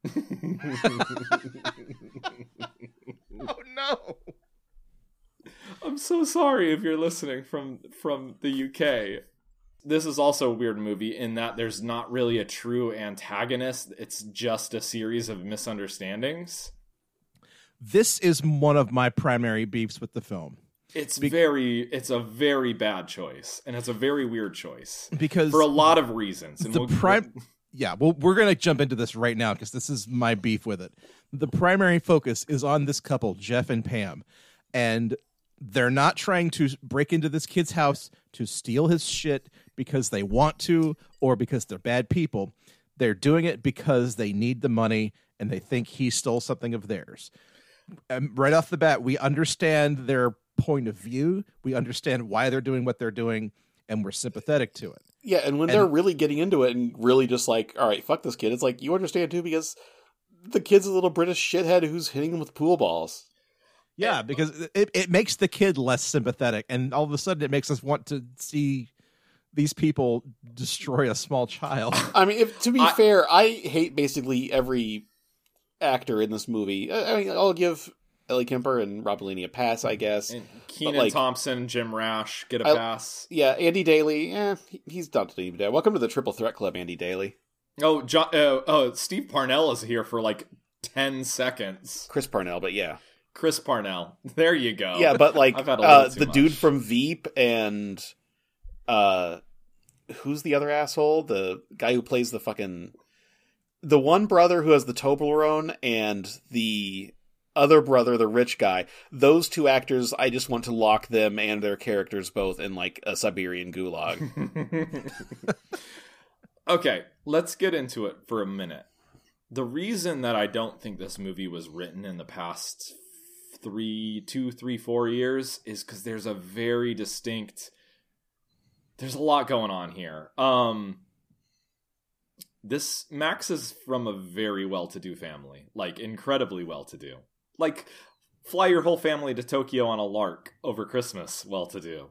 Oh no. I'm so sorry if you're listening from from the U K. This is also a weird movie in that there's not really a true antagonist. It's just a series of misunderstandings. This is one of my primary beefs with the film. It's Be- very, it's a very bad choice, and it's a very weird choice because for a lot of reasons. And the we'll, prime, yeah, well, we're gonna jump into this right now because this is my beef with it. The primary focus is on this couple, Jeff and Pam, and they're not trying to break into this kid's house to steal his shit because they want to or because they're bad people. They're doing it because they need the money and they think he stole something of theirs. And right off the bat, we understand their point of view. We understand why they're doing what they're doing, and we're sympathetic to it. Yeah, and when And- they're really getting into it and really just like, all right, fuck this kid, it's like, you understand too, because the kid's a little British shithead who's hitting him with pool balls. Yeah, because it, it makes the kid less sympathetic, and all of a sudden it makes us want to see these people destroy a small child. I mean, if, to be I- fair, I hate basically every actor in this movie. I I mean, I'll give Ellie Kemper and Rob Delaney a pass, I guess. And Kenan like- Thompson, Jim Rash, get a I- pass. Yeah, Andy Daly, eh, he- he's done to me. Welcome to the Triple Threat Club, Andy Daly. Oh, John, uh, oh, Steve Parnell is here for like ten seconds. Chris Parnell, but yeah. Chris Parnell. There you go. Yeah, but like, I've had a little uh, too the much. dude from Veep and, uh, who's the other asshole? The guy who plays the fucking, the one brother who has the Toblerone and the other brother, the rich guy. Those two actors, I just want to lock them and their characters both in like a Siberian gulag. Okay, let's get into it for a minute. The reason that I don't think this movie was written in the past three, two, three, four years is because there's a very distinct. There's a lot going on here. Um, this Max is from a very well-to-do family, like incredibly well-to-do. Like, fly your whole family to Tokyo on a lark over Christmas, well-to-do.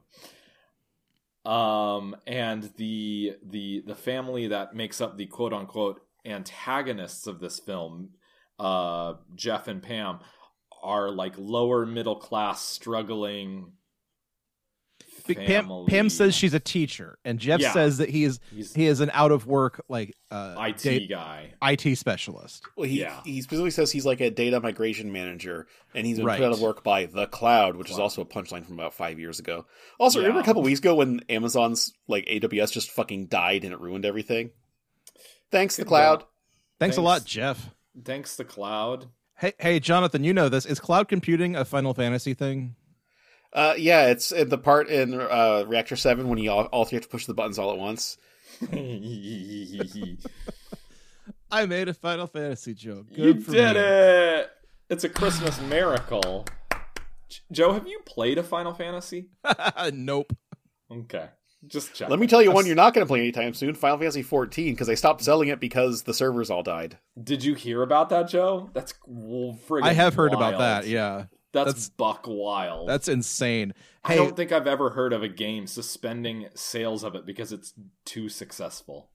Um, and the the the family that makes up the quote unquote antagonists of this film, uh, Jeff and Pam, are like lower middle class struggling Pam, family. Pam says she's a teacher, and Jeff Yeah. says that he is He's he is an out of work like uh, I T da- guy. I T specialist. Well, he, Yeah. he specifically says he's like a data migration manager, and he's been Right. put out of work by The Cloud, which is Cloud. also a punchline from about five years ago. Also, Yeah. remember a couple weeks ago when Amazon's like A W S just fucking died and it ruined everything? Thanks, The Good Cloud. job. Thanks, a Thanks. lot, Jeff. Thanks to Cloud. Hey, hey, Jonathan, you know this. Is cloud computing a Final Fantasy thing? Uh, yeah, it's uh, the part in uh, Reactor seven when you all, all three have to push the buttons all at once. You I made a Final Fantasy joke. Good for did me. it! It's a Christmas miracle. J- Joe, have you played a Final Fantasy? Nope. Okay, just check. Let me tell you one you're not going to play anytime soon, Final Fantasy fourteen, because they stopped selling it because the servers all died. Did you hear about that, Joe? That's friggin' I have heard wild. about that. Yeah, That's, That's- buck wild. that's insane. I Hey, don't think I've ever heard of a game suspending sales of it because it's too successful.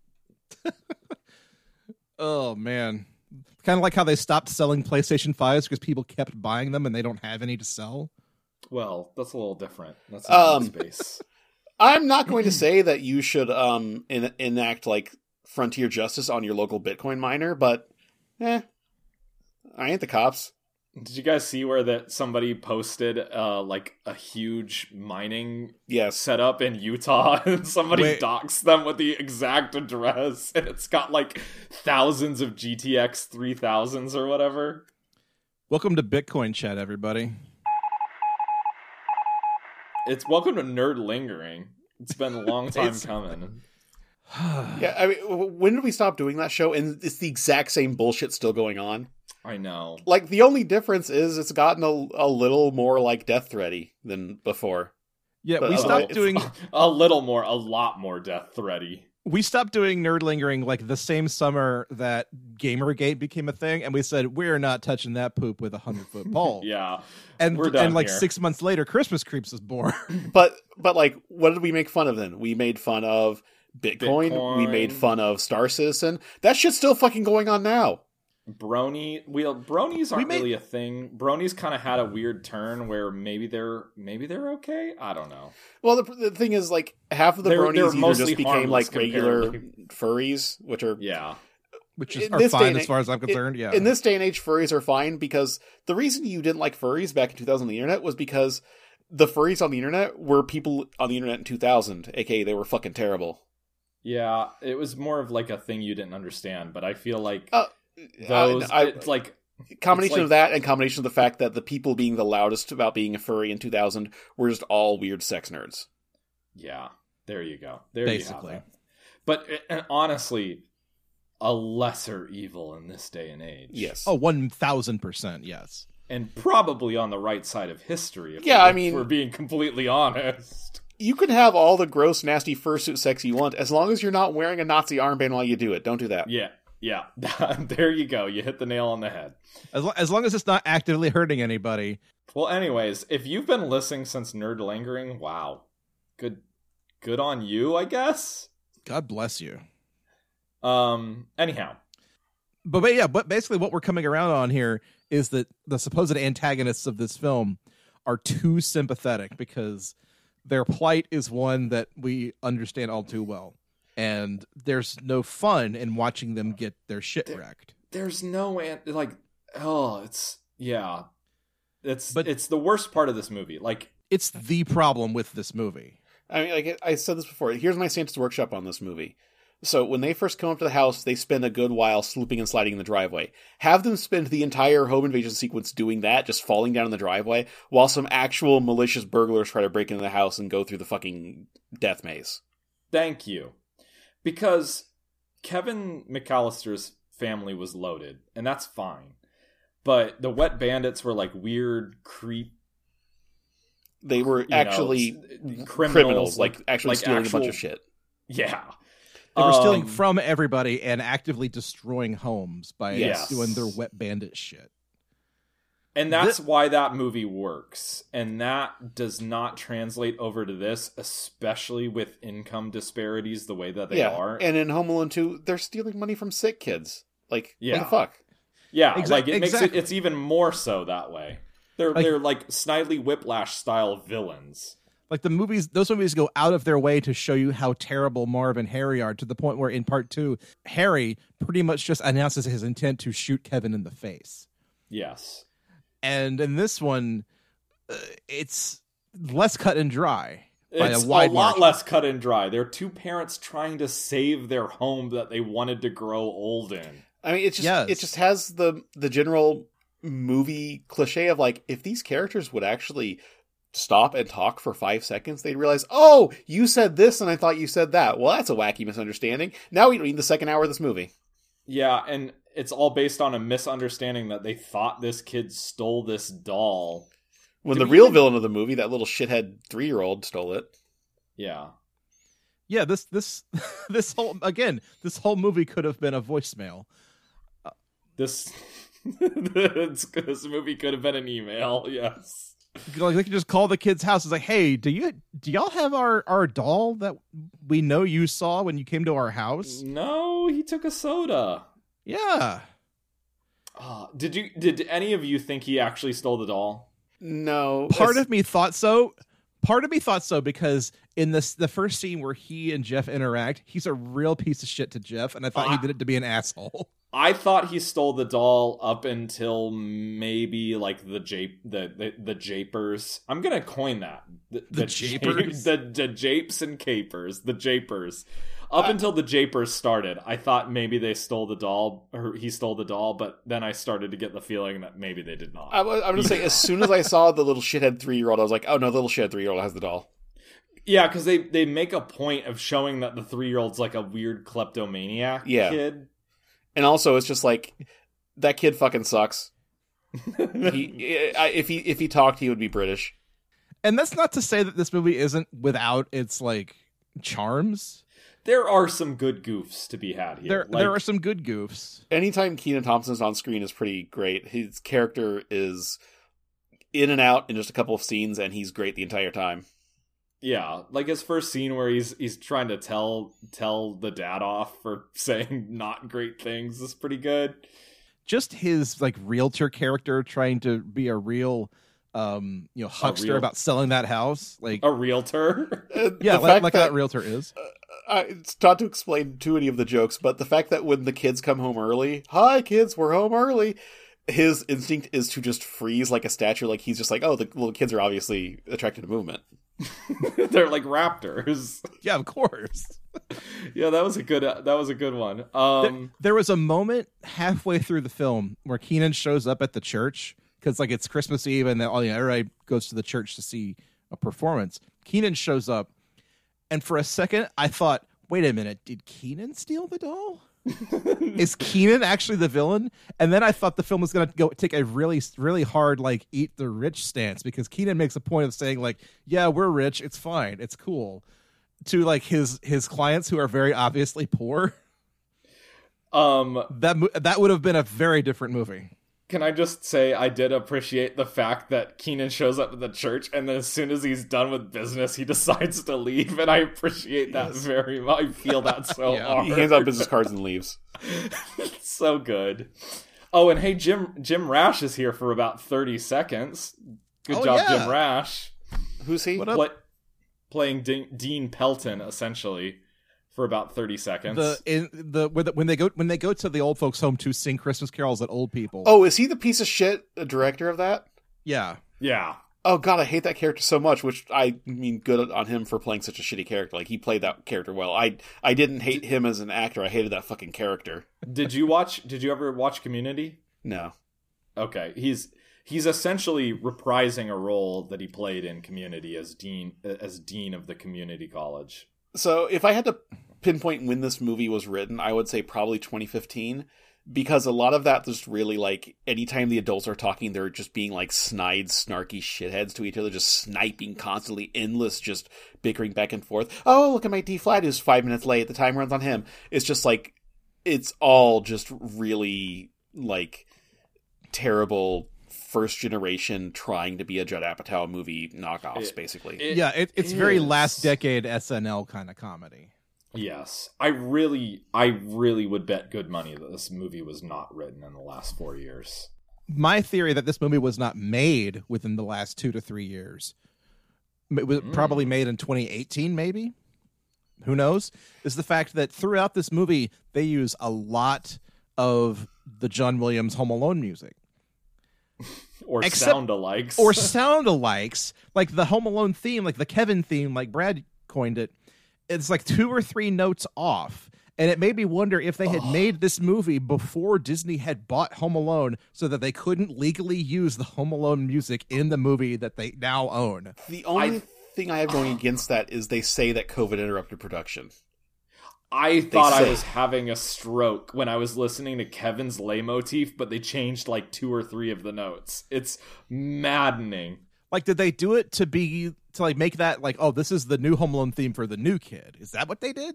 oh man, kind of like how they stopped selling PlayStation fives because people kept buying them and they don't have any to sell. Well, that's a little different. That's Um, a space. I'm not going to say that you should um en- enact like frontier justice on your local Bitcoin miner, but eh, I ain't the cops. Did you guys see where that somebody posted uh like a huge mining Yes. setup in Utah and somebody Wait. doxed them with the exact address and it's got like thousands of G T X three thousands or whatever? Welcome to Bitcoin chat, everybody. It's welcome to Nerd Lingering. It's been a long time It's- coming. Yeah, I mean, w- when did we stop doing that show? And it's the exact same bullshit still going on. I know. Like, the only difference is it's gotten a, a little more, like, death thready than before. Yeah, But we otherwise- stopped doing A little more, a lot more death thready. we stopped doing nerd lingering like the same summer that Gamergate became a thing, and we said we're not touching that poop with a hundred foot pole. Yeah. and we're done and like here. six months later, Christmas Creeps was born. But, but like, what did we make fun of then? We made fun of Bitcoin. Bitcoin. We made fun of Star Citizen. That shit's still fucking going on now. Brony, we bronies aren't We made- really a thing. Bronies kind of had a weird turn where maybe they're maybe they're okay. I don't know. Well, the, the thing is, like, half of the They're- bronies they're either mostly just became, harmless like, regular comparatively. furries, which are Yeah, Which is In are this day fine and as age- far as I'm concerned. yeah. In this day and age, furries are fine because the reason you didn't like furries back in two thousand on the internet was because the furries on the internet were people on the internet in two thousand, aka they were fucking terrible. Yeah, it was more of like a thing you didn't understand, but I feel like Uh, those I- I- it's like Combination It's like- of that and combination of the fact that the people being the loudest about being a furry in two thousand were just all weird sex nerds. yeah, there you go. There Basically. you have it. But uh, honestly, a lesser evil in this day and age. Yes. Oh, one thousand percent, yes. And probably on the right side of history. If Yeah, we're, I mean- if we're being completely honest. You can have all the gross, nasty fursuit sex you want as long as you're not wearing a Nazi armband while you do it. Don't do that. Yeah, yeah. There you go. You hit the nail on the head. As, lo- as long as it's not actively hurting anybody. Well, anyways, if you've been listening since Nerd Lingering, wow. Good good on you, I guess. God bless you. Um, anyhow. But, but yeah, but basically what we're coming around on here is that the supposed antagonists of this film are too sympathetic because their plight is one that we understand all too well. And there's no fun in watching them get their shit There- wrecked. There's no an- like oh, it's yeah. It's But- it's the worst part of this movie. Like It's the problem with this movie. I mean, like I said this before. Here's my Santa's Workshop on this movie. So when they first come up to the house, they spend a good while slooping and sliding in the driveway. Have them spend the entire home invasion sequence doing that, just falling down in the driveway, while some actual malicious burglars try to break into the house and go through the fucking death maze. thank you. Because Kevin McAllister's family was loaded, and that's fine. But the Wet Bandits were like weird creep They were you know, actually s- criminals, like, actually like stealing actual- a bunch of shit. Yeah. They were stealing Um, from everybody and actively destroying homes by Yes. doing their wet bandit shit. And that's why that movie works. And that does not translate over to this, especially with income disparities the way that they yeah, are. and in Home Alone two, they're stealing money from sick kids. Like, Yeah. what the fuck? yeah, Exa- like it makes exactly. it it's even more so that way. They're Like- they're like Snidely Whiplash style villains. Like the movies, those movies go out of their way to show you how terrible Marv and Harry are, to the point where in part two, Harry pretty much just announces his intent to shoot Kevin in the face. Yes. And in this one, uh, it's less cut and dry. By It's a a, wide lot margin. less cut and dry. They're two parents trying to save their home that they wanted to grow old in. I mean, it just Yes. it just has the the general movie cliche of like, if these characters would actually stop and talk for five seconds, they'd realize, oh, you said this and I thought you said that. Well, that's a wacky misunderstanding. Now we don't need the second hour of this movie. Yeah, and it's all based on a misunderstanding that they thought this kid stole this doll. When Do the we real even- villain of the movie, that little shithead three-year-old, stole it. Yeah. Yeah, this this this whole again, this whole movie could have been a voicemail. This this, this movie could have been an email, yes. Like they could just call the kid's house. It's like, hey, do you do y'all have our our doll that we know you saw when you came to our house? No, he took a soda. Yeah. Oh, did you did any of you think he actually stole the doll? No. Part it's- of me thought so. Part of me thought so because in this the first scene where he and Jeff interact, he's a real piece of shit to Jeff, and I thought he Uh, did it to be an asshole. I thought he stole the doll up until maybe like the jape the the, the japers. I'm gonna coin that the, The jape- japers? the the japes and capers, the japers. Up Uh, until the japers started, I thought maybe they stole the doll, or he stole the doll. But then I started to get the feeling that maybe they did not. I, was- I'm going to say, as soon as I saw the little shithead three-year-old, I was like, oh no, the little shithead three-year-old has the doll. Yeah, because they they make a point of showing that the three year old's like a weird kleptomaniac Yeah. kid. And also, it's just like, that kid fucking sucks. he, I, if he if he talked, he would be British. And that's not to say that this movie isn't without its like charms. There are some good goofs to be had here. There Like, there are some good goofs. Anytime Kenan Thompson's on screen is pretty great. His character is in and out in just a couple of scenes, and he's great the entire time. yeah, like his first scene where he's he's trying to tell tell the dad off for saying not great things is pretty good. Just his like realtor character trying to be a real um you know huckster real- about selling that house. Like A realtor. Uh, yeah, the like, fact like that, that realtor is. uh, it's not to explain too many of the jokes, but the fact that when the kids come home early, hi kids, we're home early, his instinct is to just freeze like a statue. Like he's just like, oh, the little kids are obviously attracted to movement. They're like raptors. Yeah, of course. Yeah, that was a good. Uh, that was a good one. Um, there, there was a moment halfway through the film where Keenan shows up at the church because, like, it's Christmas Eve and all, you know, everybody goes to the church to see a performance. Keenan shows up, and for a second, I thought, "Wait a minute, did Keenan steal the doll? Is Keenan actually the villain?" And then I thought the film was going to go take a really, really hard, like, eat the rich stance because Keenan makes a point of saying, like, "Yeah, we're rich. It's fine. It's cool." To like his his clients who are very obviously poor. Um, that that would have been a very different movie. Can I just say I did appreciate the fact that Keenan shows up at the church and then as soon as he's done with business, he decides to leave, and I appreciate that yes. very much. I feel that so yeah. hard. He hands out business cards and leaves. It's so good. Oh, and hey, Jim Jim Rash is here for about thirty seconds. Good oh, job, yeah. Jim Rash. Who's he? What up? Play, playing De- Dean Pelton, essentially, for about thirty seconds. The in the when they go when they go to the old folks' home to sing Christmas carols at old people. Oh, is he the piece of shit director of that? Yeah, yeah. Oh god, I hate that character so much. Which I mean, good on him for playing such a shitty character. Like he played that character well. I I didn't hate him as an actor. I hated that fucking character. Did you watch? Did you ever watch Community? No. Okay, he's. He's essentially reprising a role that he played in Community as dean as dean of the community college. So if I had to pinpoint when this movie was written, I would say probably twenty fifteen, because a lot of that just really like anytime the adults are talking, they're just being like snide, snarky shitheads to each other, just sniping constantly, endless, just bickering back and forth. Oh, look at my D flat who's five minutes late. The time runs on him. It's just like, it's all just really like terrible first generation trying to be a Judd Apatow movie knockoffs, it, basically. It yeah, it, it's is. very last decade S N L kind of comedy. Yes, I really, I really would bet good money that this movie was not written in the last four years. My theory that this movie was not made within the last two to three years, it was mm. probably made in twenty eighteen, maybe. Who knows? Is the fact that throughout this movie they use a lot of the John Williams Home Alone music. Or Except, sound-alikes. Or sound-alikes. Like the Home Alone theme, like the Kevin theme, like Brad coined it. It's like two or three notes off. And it made me wonder if they had oh. made this movie before Disney had bought Home Alone so that they couldn't legally use the Home Alone music in the movie that they now own. The only I, thing I have going against that is they say that COVID interrupted production. I thought I was having a stroke when I was listening to Kevin's leitmotif, but they changed like two or three of the notes. It's maddening. Like, did they do it to be to like make that like, oh, this is the new Home Alone theme for the new kid? Is that what they did?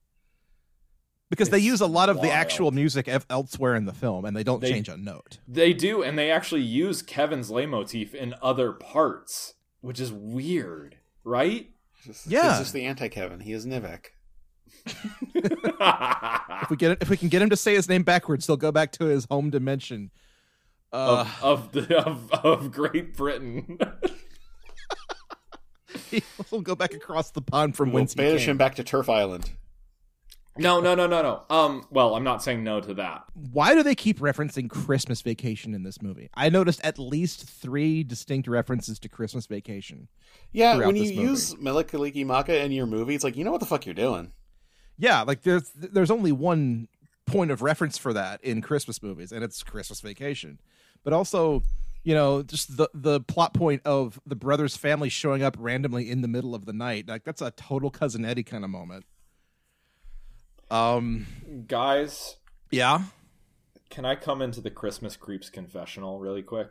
Because it's they use a lot of wild. the actual music elsewhere in the film, and they don't they, change a note. They do, and they actually use Kevin's leitmotif in other parts, which is weird, right? It's yeah, it's just the anti-Kevin. He is Nivek. if we get if we can get him to say his name backwards, he'll go back to his home dimension uh, of of, the, of of Great Britain. He'll go back across the pond from we'll whence he banish came. him back to Turf Island. No, no, no, no, no. Um, well, I'm not saying no to that. Why do they keep referencing Christmas Vacation in this movie? I noticed at least three distinct references to Christmas Vacation. Yeah, when you use Mele Kalikimaka in your movie, it's like, you know what the fuck you're doing. Yeah, like there's there's only one point of reference for that in Christmas movies, and it's Christmas Vacation. But also, you know, just the the plot point of the brother's family showing up randomly in the middle of the night. Like that's a total Cousin Eddie kind of moment. Um, guys, yeah. Can I come into the Christmas Creeps confessional really quick?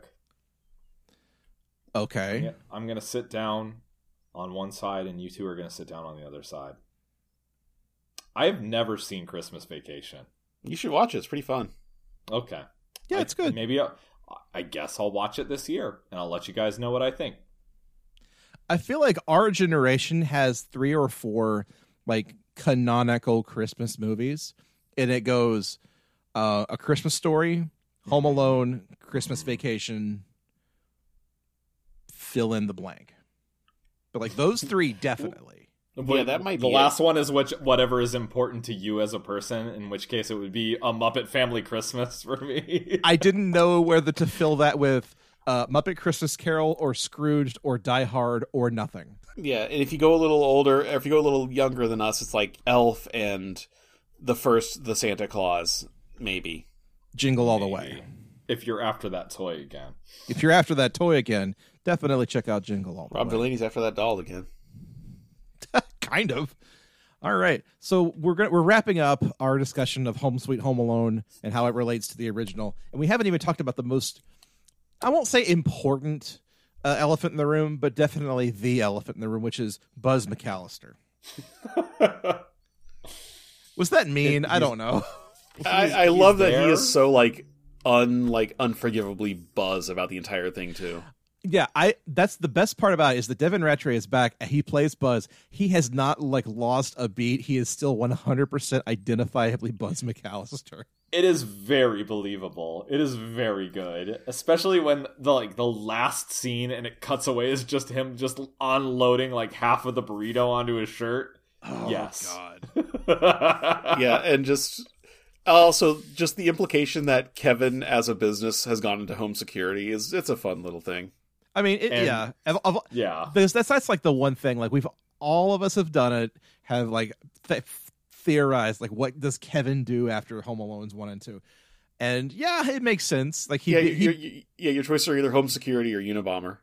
Okay. I'm going to sit down on one side, and you two are going to sit down on the other side. I have never seen Christmas Vacation. You should watch it. It's pretty fun. Okay. Yeah, it's good. I, maybe I'll, I guess I'll watch it this year, and I'll let you guys know what I think. I feel like our generation has three or four, like, canonical Christmas movies, and it goes uh, A Christmas Story, Home Alone, Christmas Vacation, fill in the blank. But like those three definitely. Yeah, that might the be last it. one is which whatever is important to you as a person. In which case, it would be a Muppet Family Christmas for me. I didn't know whether to fill that with uh, Muppet Christmas Carol or Scrooged or Die Hard or nothing. Yeah, and if you go a little older, or if you go a little younger than us, it's like Elf and the first, the Santa Claus, maybe. Jingle All the Way. If you're after that toy again. If you're after that toy again, definitely check out Jingle All the Rob Way. Delaney's after that doll again. Kind of. All right. So we're gonna, we're wrapping up our discussion of Home Sweet Home Alone and how it relates to the original. And we haven't even talked about the most, I won't say important uh, elephant in the room, but definitely the elephant in the room, which is Buzz McAllister. Was that mean? I don't know. I, I love that there. he is so like un like unforgivably Buzz about the entire thing too. Yeah, I. That's the best part about it is that Devin Rattray is back. He plays Buzz. He has not like lost a beat. He is still one hundred percent identifiably Buzz McAllister. It is very believable. It is very good, especially when the like the last scene and it cuts away is just him just unloading like half of the burrito onto his shirt. Oh, yes. God. Yeah, and just also just the implication that Kevin as a business has gone into home security is it's a fun little thing. I mean, it, And- yeah, of, of, Yeah. There's, that's that's like the one thing. Like we've all of us have done it. Have like th- theorized like what does Kevin do after Home Alone's one and two, and yeah, it makes sense. Like he, Yeah, he your, your, yeah, your choices are either home security or Unabomber.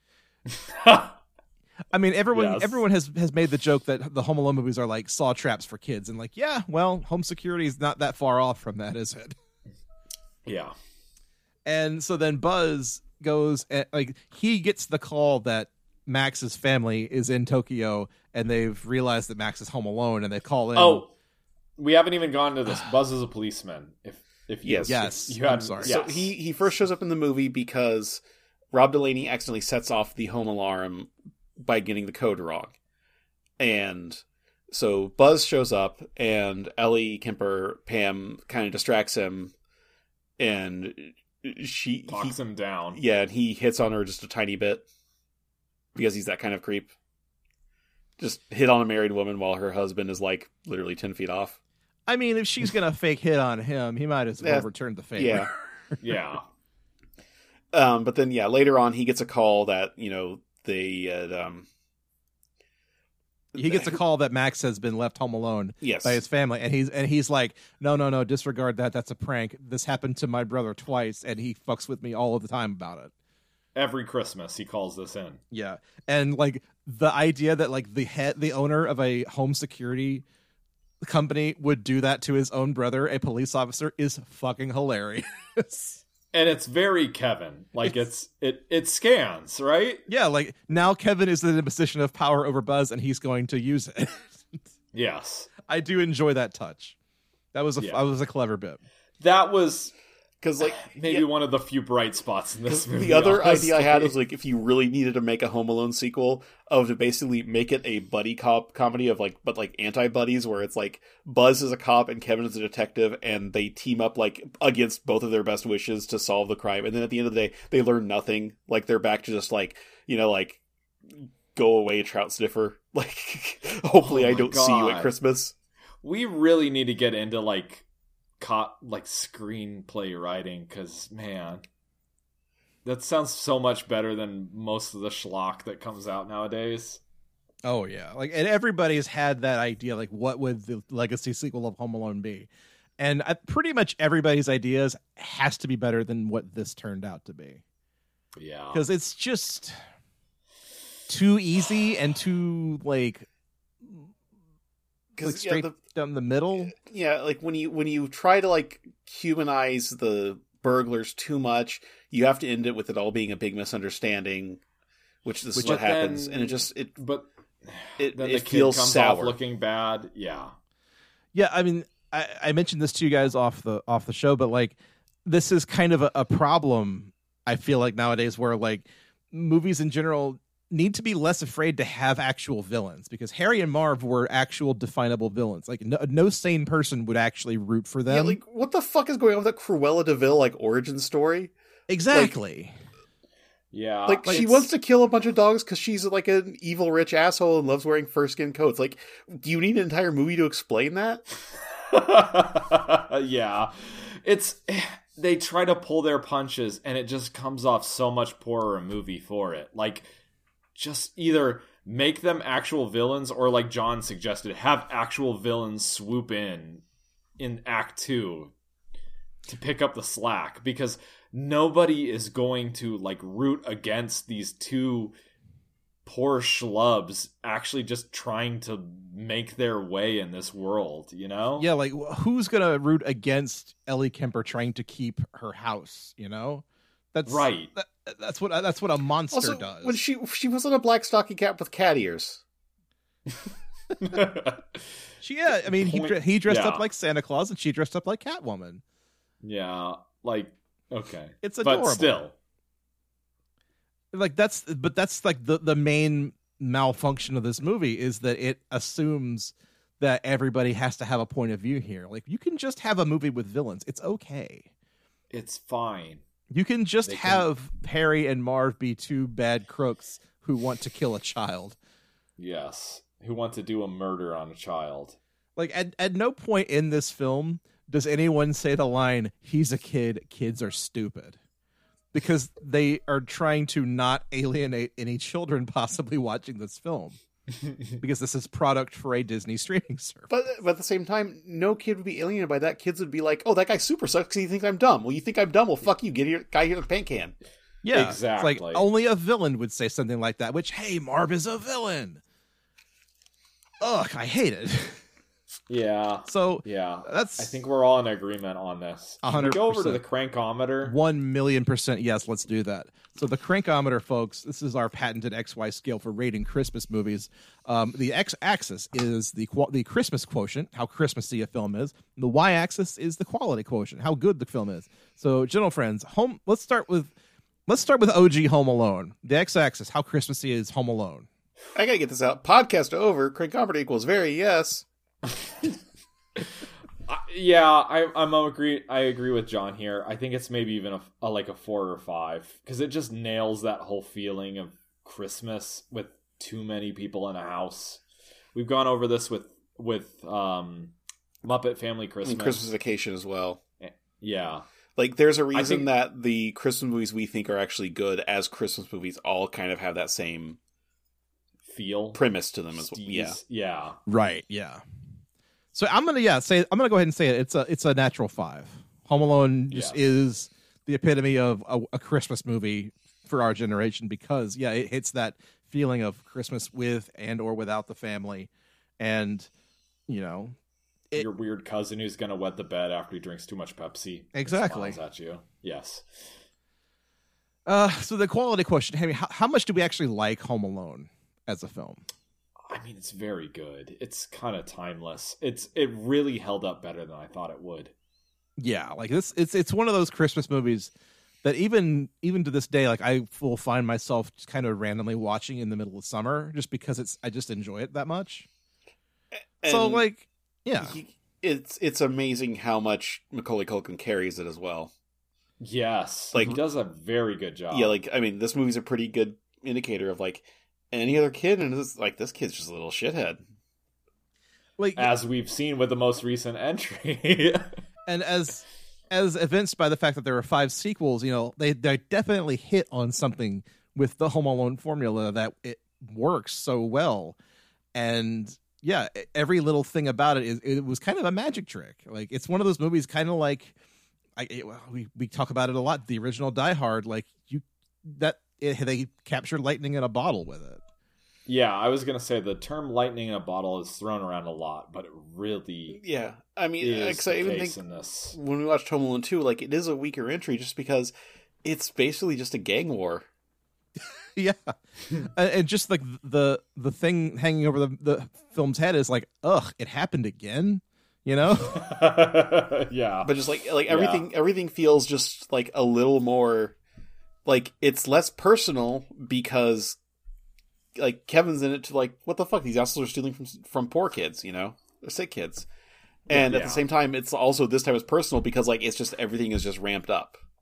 I mean, everyone Yes. everyone has has made the joke that the Home Alone movies are like saw traps for kids, and like yeah, well, home security is not that far off from that, is it? Yeah. And so then Buzz goes and like he gets the call that Max's family is in Tokyo and they've realized that Max is home alone and they call in. Oh, we haven't even gone to this. Buzz is a policeman. If if you, Yes. Yes, if you had, I'm sorry. So yes. he he first shows up in the movie because Rob Delaney accidentally sets off the home alarm by getting the code wrong. And so Buzz shows up and Ellie Kemper, Pam, kind of distracts him and she talks he, him down. yeah, and he hits on her just a tiny bit because he's that kind of creep. Just hit on a married woman while her husband is like literally ten feet off. I mean, if she's gonna fake hit on him, he might as well Yeah. return the favor. Yeah. Yeah. Um, but then, yeah, later on, he gets a call that, you know, they, uh, um, He gets a call that Max has been left home alone yes, by his family, and he's and he's like, no, no, no, disregard that. That's a prank. This happened to my brother twice, and he fucks with me all of the time about it. Every Christmas he calls this in. Yeah, and like the idea that like the head, the owner of a home security company would do that to his own brother, a police officer, is fucking hilarious. And it's very Kevin. Like it's, it it scans, right? Yeah, like now Kevin is in a position of power over Buzz, and he's going to use it. Yes. I do enjoy that touch. That was a Yeah. that was a clever bit. That was because like maybe yeah, one of the few bright spots in this movie. the other honestly. idea I had was like if you really needed to make a Home Alone sequel, of to basically make it a buddy cop comedy of like, but like anti buddies, where it's like Buzz is a cop and Kevin is a detective, and they team up like against both of their best wishes to solve the crime, and then at the end of the day, they learn nothing. Like they're back to just like you know like go away, trout sniffer. Like hopefully Oh I my don't see you at God. Christmas. We really need to get into like cop like screenplay writing because man, that sounds so much better than most of the schlock that comes out nowadays. Oh yeah, like and everybody's had that idea. Like, what would the legacy sequel of Home Alone be? And I, pretty much everybody's ideas has to be better than what this turned out to be, Yeah, because it's just too easy and too like like Because straight yeah, the, down the middle. yeah, like when you when you try to like humanize the burglars too much, you have to end it with it all being a big misunderstanding, which this Which is what then- happens, and it just it but it, then it the kid feels comes sour. off looking bad. Yeah, Yeah, I mean, I, I mentioned this to you guys off the off the show, but like, this is kind of a, a problem. I feel like nowadays, where like movies in general need to be less afraid to have actual villains, because Harry and Marv were actual definable villains. Like, no, no sane person would actually root for Yeah, them. like what the fuck is going on with that Cruella de Vil like origin story? exactly. Yeah, Like, she it's- wants to kill a bunch of dogs because she's like an evil rich asshole and loves wearing fur skin coats. Like, do you need an entire movie to explain that? Yeah, it's they try to pull their punches, and it just comes off so much poorer a movie for it. Like, just either make them actual villains, or like John suggested, have actual villains swoop in in Act Two to pick up the slack, because nobody is going to like root against these two poor schlubs actually just trying to make their way in this world, you know? Yeah, like wh- who's gonna root against Ellie Kemper trying to keep her house? You know, that's Right. That, that's what that's what a monster Also, does. when she she wasn't a black stocking cap with cat ears. She, yeah, I mean, he Point- dre- he dressed yeah. up like Santa Claus, and she dressed up like Catwoman. Yeah, like, okay. It's adorable. But still. Like that's, but that's like the the main malfunction of this movie is that it assumes that everybody has to have a point of view here. Like, you can just have a movie with villains; it's okay. It's fine. You can just They can- have Perry and Marv be two bad crooks who want to kill a child. Yes. Who want to do a murder on a child. Like, at, at no point in this film does anyone say the line, "He's a kid, kids are stupid." Because they are trying to not alienate any children possibly watching this film. Because this is product for a Disney streaming service. But, but at the same time, no kid would be alienated by that. Kids would be like, "Oh, that guy super sucks because he thinks I'm dumb." Well, you think I'm dumb? Well, fuck you. Get here, guy here with a paint can. Yeah, Exactly. It's like only a villain would say something like that, which, hey, Marv is a villain. Ugh, I hate it. Yeah. So Yeah. that's I think we're all in agreement on this. A Should we hundred go over to the percent. crankometer? one million percent yes, let's do that. So the crankometer, folks, this is our patented X Y scale for rating Christmas movies. Um, the X-axis is the qu- the Christmas quotient, how Christmassy a film is. The Y-axis is the quality quotient, how good the film is. So, gentle friends, home. Let's start with let's start with O G Home Alone. The X-axis, how Christmassy is Home Alone. I gotta get this out. Podcast over. Crankometer equals very yes. I, yeah, I, I'm agree. I agree with John here. I think it's maybe even a, a like a four or five, because it just nails that whole feeling of Christmas with too many people in a house. We've gone over this with with um, Muppet Family Christmas. And Christmas Vacation as well. Yeah, Like, there's a reason think- that the Christmas movies we think are actually good as Christmas movies all kind of have that same feel premise to them as well. Steez. Yeah. yeah. Right. Yeah. So I'm gonna yeah say I'm gonna go ahead and say it. It's a it's a natural five. Home Alone just Yes. is the epitome of a, a Christmas movie for our generation, because yeah, it hits that feeling of Christmas with and or without the family, and you know It- Your weird cousin who's gonna wet the bed after he drinks too much Pepsi. and Exactly. smiles at you. Yes. Uh, so the quality question, Hammy, how, how much do we actually like Home Alone as a film? I mean, it's very good. It's kind of timeless. It's it really held up better than I thought it would. Yeah, like this, it's it's one of those Christmas movies that even even to this day, like I will find myself just kind of randomly watching in the middle of summer, just because it's I just enjoy it that much. so And like, yeah, he- it's it's amazing how much Macaulay Culkin carries it as well. Yes, Like- he does a very good job. Yeah, like I mean, this movie's a pretty good indicator of like any other kid, and it's like this kid's just a little shithead. like as we've seen with the most recent entry. and as as evinced by the fact that there are five sequels, you know, they they definitely hit on something with the Home Alone formula that it works so well, and yeah, every little thing about it is it was kind of a magic trick. Like it's one of those movies, kind of like I it, well, we we talk about it a lot. The original Die Hard, like you that it, they captured lightning in a bottle with it. Yeah, I was gonna say the term "lightning in a bottle" is thrown around a lot, but it really Yeah, I mean, is like, so I the even case think in this. when we watched Home Alone two, like it is a weaker entry just because it's basically just a gang war. Yeah, and, and just like the the thing hanging over the the film's head is like, ugh, it happened again. You know. Yeah, But just like like everything everything feels just like a little more like it's less personal because like Kevin's in it to like what the fuck, these assholes are stealing from from poor kids, you know, they're sick kids, and at Yeah. the same time it's also this time it's personal because like it's just everything is just ramped up.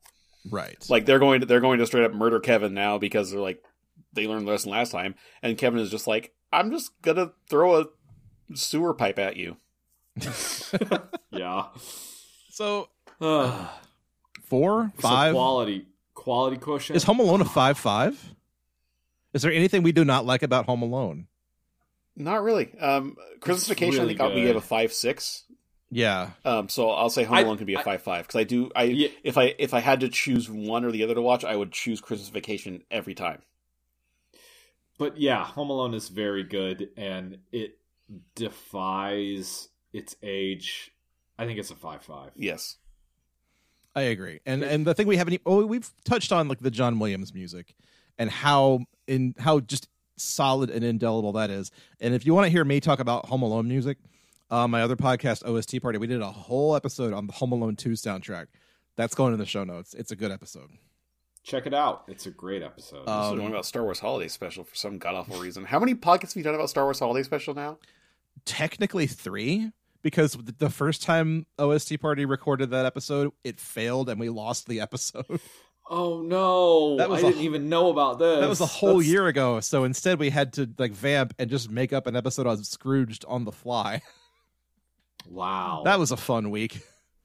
Right. Like they're going to they're going to straight up murder Kevin now because they're like they learned the lesson last time, and Kevin is just like, I'm just gonna throw a sewer pipe at you. Yeah. So Uh, four, five. So quality quality quotient. Is Home Alone a five five? Is there anything we do not like about Home Alone? Not really. Um, Christmas It's Vacation, really I think we good. gave a five six. Yeah. Um, so I'll say Home I- Alone could be a I- five five because I do. I Yeah. if I if I had to choose one or the other to watch, I would choose Christmas Vacation every time. But yeah, Home Alone is very good, and it defies its age. I think it's a five five. Yes. I agree. And and the thing we haven't e- oh we've touched on like the John Williams music and how in how just solid and indelible that is. And if you want to hear me talk about Home Alone music, uh, my other podcast O S T Party, we did a whole episode on the Home Alone two soundtrack. That's going in the show notes. It's a good episode. Check it out. It's a great episode. So Um, going about Star Wars Holiday Special for some god awful reason. How many podcasts have you done about Star Wars Holiday Special now? Technically three, because the first time O S T Party recorded that episode, it failed and we lost the episode. oh no! That was I a- didn't even know about this. That was a whole That's- year ago. So instead we had to like vamp and just make up an episode on Scrooged on the fly. Wow. That was a fun week.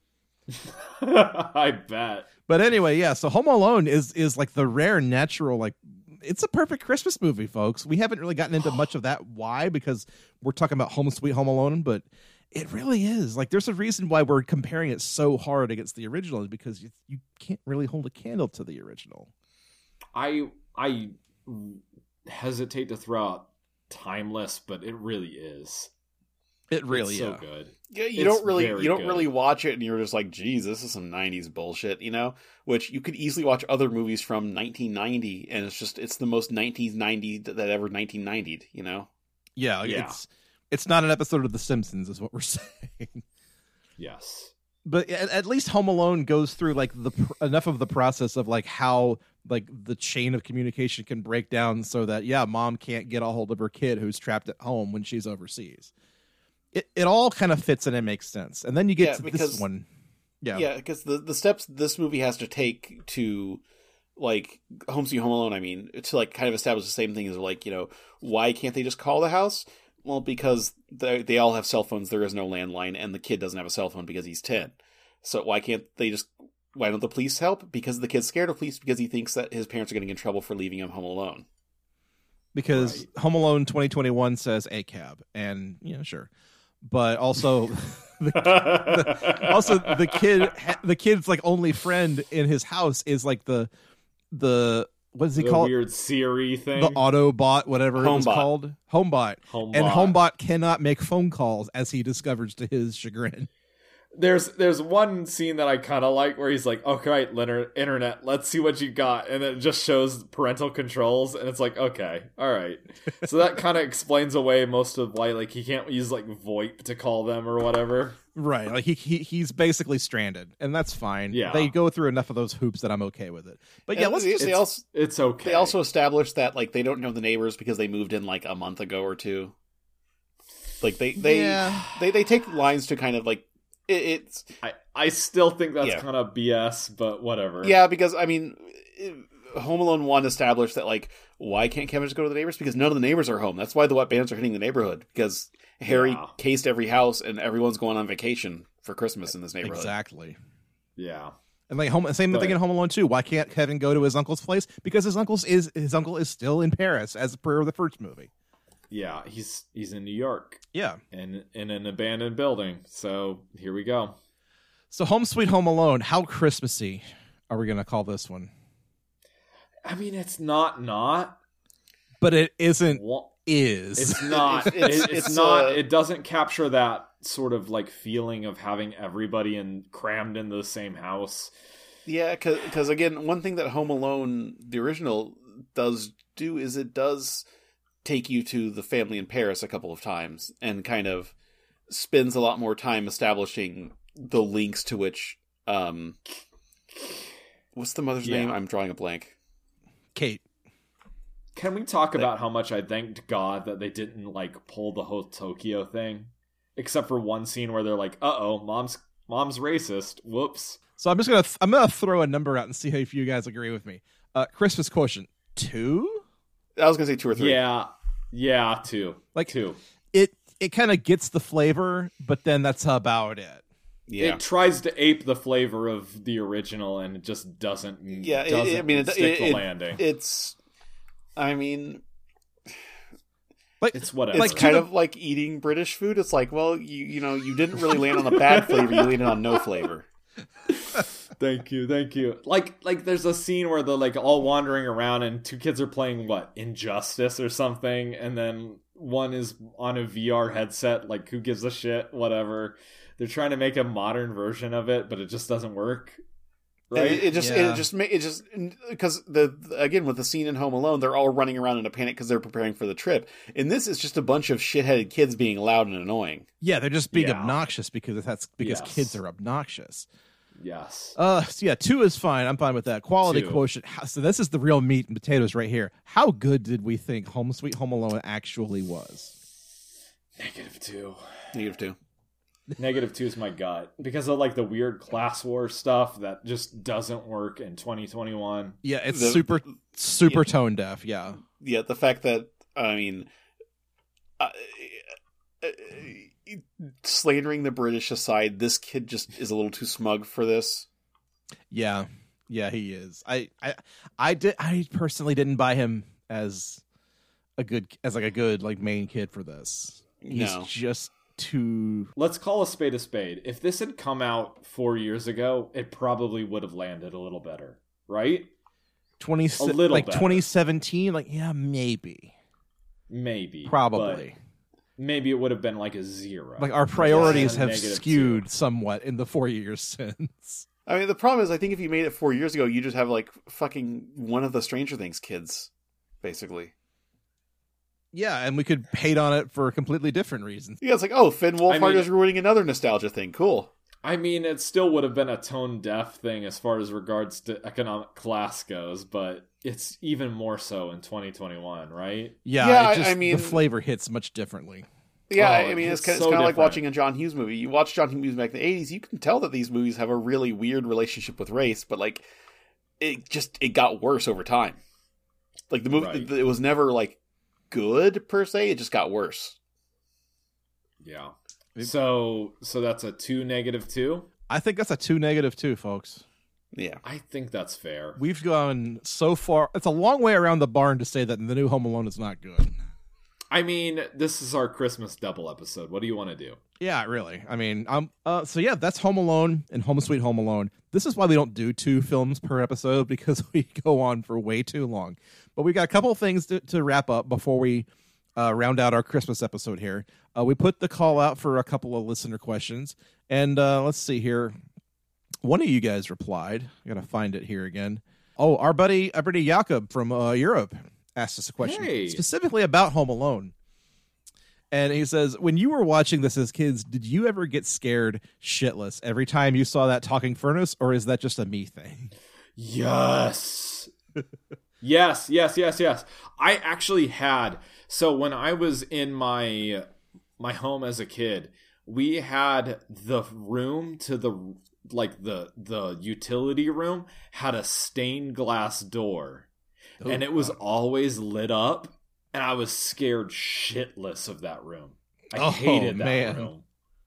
I bet. But anyway, yeah, so Home Alone is is like the rare natural, like it's a perfect Christmas movie, folks. We haven't really gotten into much of that. Why? Because we're talking about Home Sweet Home Alone, but it really is. Like there's a reason why we're comparing it so hard against the original, is because you, you can't really hold a candle to the original. I I hesitate to throw out timeless, but it really is. It really it's so yeah. good. Yeah, you It's don't really very you don't good. really watch it and you're just like, geez, this is some nineties bullshit, you know? Which you could easily watch other movies from nineteen ninety and it's just it's the most nineteen ninety that ever nineteen ninety, you know? Yeah, Yeah. it's it's not an episode of The Simpsons, is what we're saying. Yes. But at, at least Home Alone goes through like the pr- enough of the process of like how like the chain of communication can break down so that yeah, mom can't get a hold of her kid who's trapped at home when she's overseas. It it all kind of fits and it makes sense. And then you get Yeah, to because- this one. Yeah. Yeah, because the, the steps this movie has to take to like Home Sweet Home Alone, I mean, to like kind of establish the same thing as like, you know, why can't they just call the house? Well, because they they all have cell phones, there is no landline, and the kid doesn't have a cell phone because he's ten. So why can't they just why don't the police help? Because the kid's scared of police because he thinks that his parents are getting in trouble for leaving him home alone. Because Right. Home Alone twenty twenty-one says a cab and you know, sure. But also the, also the kid the kid's like only friend in his house is like the the what does he the call it? weird Siri thing. The Autobot, whatever it was Homebot. called. Homebot. Homebot. And Homebot cannot make phone calls, as he discovers to his chagrin. There's there's one scene that I kind of like where he's like, "Okay, right, Leonard, internet, let's see what you got," and then it just shows parental controls, and it's like, okay, all right. So that kind of explains away most of why like he can't use like VoIP to call them or whatever. Right. Like he, he he's basically stranded, and that's fine. Yeah. They go through enough of those hoops that I'm okay with it. But yeah, And let's they, just they also It's okay. they also established that like they don't know the neighbors because they moved in like a month ago or two. Like they they Yeah. they, they take lines to kind of like it, it's I I still think that's Yeah. kind of B S, but whatever. yeah, because I mean, it- Home Alone one established that like why can't Kevin just go to the neighbors because none of the neighbors are home. That's why the wet bandits are hitting the neighborhood because Harry Yeah. cased every house and everyone's going on vacation for Christmas in this neighborhood. exactly. yeah. And like home, same But- thing in Home Alone too. Why can't Kevin go to his uncle's place? Because his uncle's is his uncle is still in Paris, as per the first movie. Yeah, he's he's in New York Yeah. and in an abandoned building. So here we go. So Home Sweet Home Alone, how Christmassy are we going to call this one? I mean, it's not not. But it isn't. Wa- Is It's not. It's- it's- It- it's, it's, not. uh, It doesn't capture that sort of like feeling of having everybody in crammed into the same house. Yeah, because again, one thing that Home Alone, the original, does do is it does take you to the family in Paris a couple of times and kind of spends a lot more time establishing the links to which. Um, what's the mother's Yeah. name? I'm drawing a blank. Kate. Can we talk about how much I thanked God that they didn't like pull the whole Tokyo thing, except for one scene where they're like, "Uh oh, mom's mom's racist. Whoops." So I'm just gonna I'm gonna throw a number out and see if you guys agree with me. Uh, Christmas quotient two. I was gonna say two or three. Yeah, yeah, two, Like two. It it kind of gets the flavor, but then that's about it. Yeah. It tries to ape the flavor of the original, and it just doesn't. Yeah, it- doesn't I mean, it, stick it, the it- landing. It's, I mean, Like It's whatever. it's Like, kind to of like eating British food. It's like, well, you you know, you didn't really land on a bad flavor. You landed on no flavor. Thank you, thank you. Like, like there's a scene where they're like all wandering around, and two kids are playing what Injustice or something, and then one is on a V R headset. Like, who gives a shit? Whatever. They're trying to make a modern version of it, but it just doesn't work. Right? It, it just Yeah. it just ma- it just because the again with the scene in Home Alone, they're all running around in a panic because they're preparing for the trip. And this is just a bunch of shitheaded kids being loud and annoying. yeah, they're just being Yeah. obnoxious because that's because Yes. kids are obnoxious. Yes. Uh, so yeah, two is fine. I'm fine with that. Quality Two. quotient. How- So this is the real meat and potatoes right here. How good did we think Home Sweet Home Alone actually was? Negative two. Negative two. Negative two is my gut because of like the weird class war stuff that just doesn't work in twenty twenty-one. Yeah, it's The- super super yeah. tone deaf. Yeah, Yeah, the fact that I mean, uh, uh, slandering the British aside, this kid just is a little too smug for this. yeah, yeah. He is. I I I did. I personally didn't buy him as a good as like a good like main kid for this. He's No. just too. Let's call a spade a spade. If this had come out four years ago, it probably would have landed a little better, right? twenty A little like better. twenty seventeen. Like yeah, maybe, Maybe. probably. but maybe it would have been like a zero. Like our priorities Yeah, have negative skewed two. somewhat in the four years since. I mean, the problem is, I think if you made it four years ago, you just have like fucking one of the Stranger Things kids, basically. Yeah, and we could hate on it for completely different reasons. Yeah, it's like, oh, Finn Wolfhard I mean- is ruining another nostalgia thing. Cool. I mean, it still would have been a tone deaf thing as far as regards to economic class goes, but it's even more so in twenty twenty-one, right? Yeah, Yeah, it I- just, I mean- the flavor hits much differently. Yeah, Oh, I mean, it's, it's kind it's so kind of like different. watching a John Hughes movie. You watch John Hughes back in the eighties, you can tell that these movies have a really weird relationship with race, but like, it just it got worse over time. Like the movie, Right. it was never like good per se. It just got worse. Yeah. It- So, so that's a two negative two. I think that's a two negative two, folks. Yeah, I think that's fair. We've gone so far. It's a long way around the barn to say that the new Home Alone is not good. I mean, this is our Christmas double episode. What do you want to do? Yeah, really. I mean, um, uh, so yeah, that's Home Alone and Home Sweet Home Alone. This is why we don't do two films per episode because we go on for way too long. But we got a couple of things to, to wrap up before we uh, round out our Christmas episode here. Uh, we put the call out for a couple of listener questions, and uh, let's see here. One of you guys replied. I gotta find it here again. Oh, our buddy, our buddy Jakob from uh, Europe asked us a question Hey. specifically about Home Alone. And he says, when you were watching this as kids, did you ever get scared shitless every time you saw that talking furnace, or is that just a me thing? Yes. yes, yes, yes, yes. I actually had. So when I was in my my home as a kid, we had the room to the like the the utility room had a stained glass door. Oh, and it was always lit up, and I was scared shitless of that room. I Oh, hated that man. room.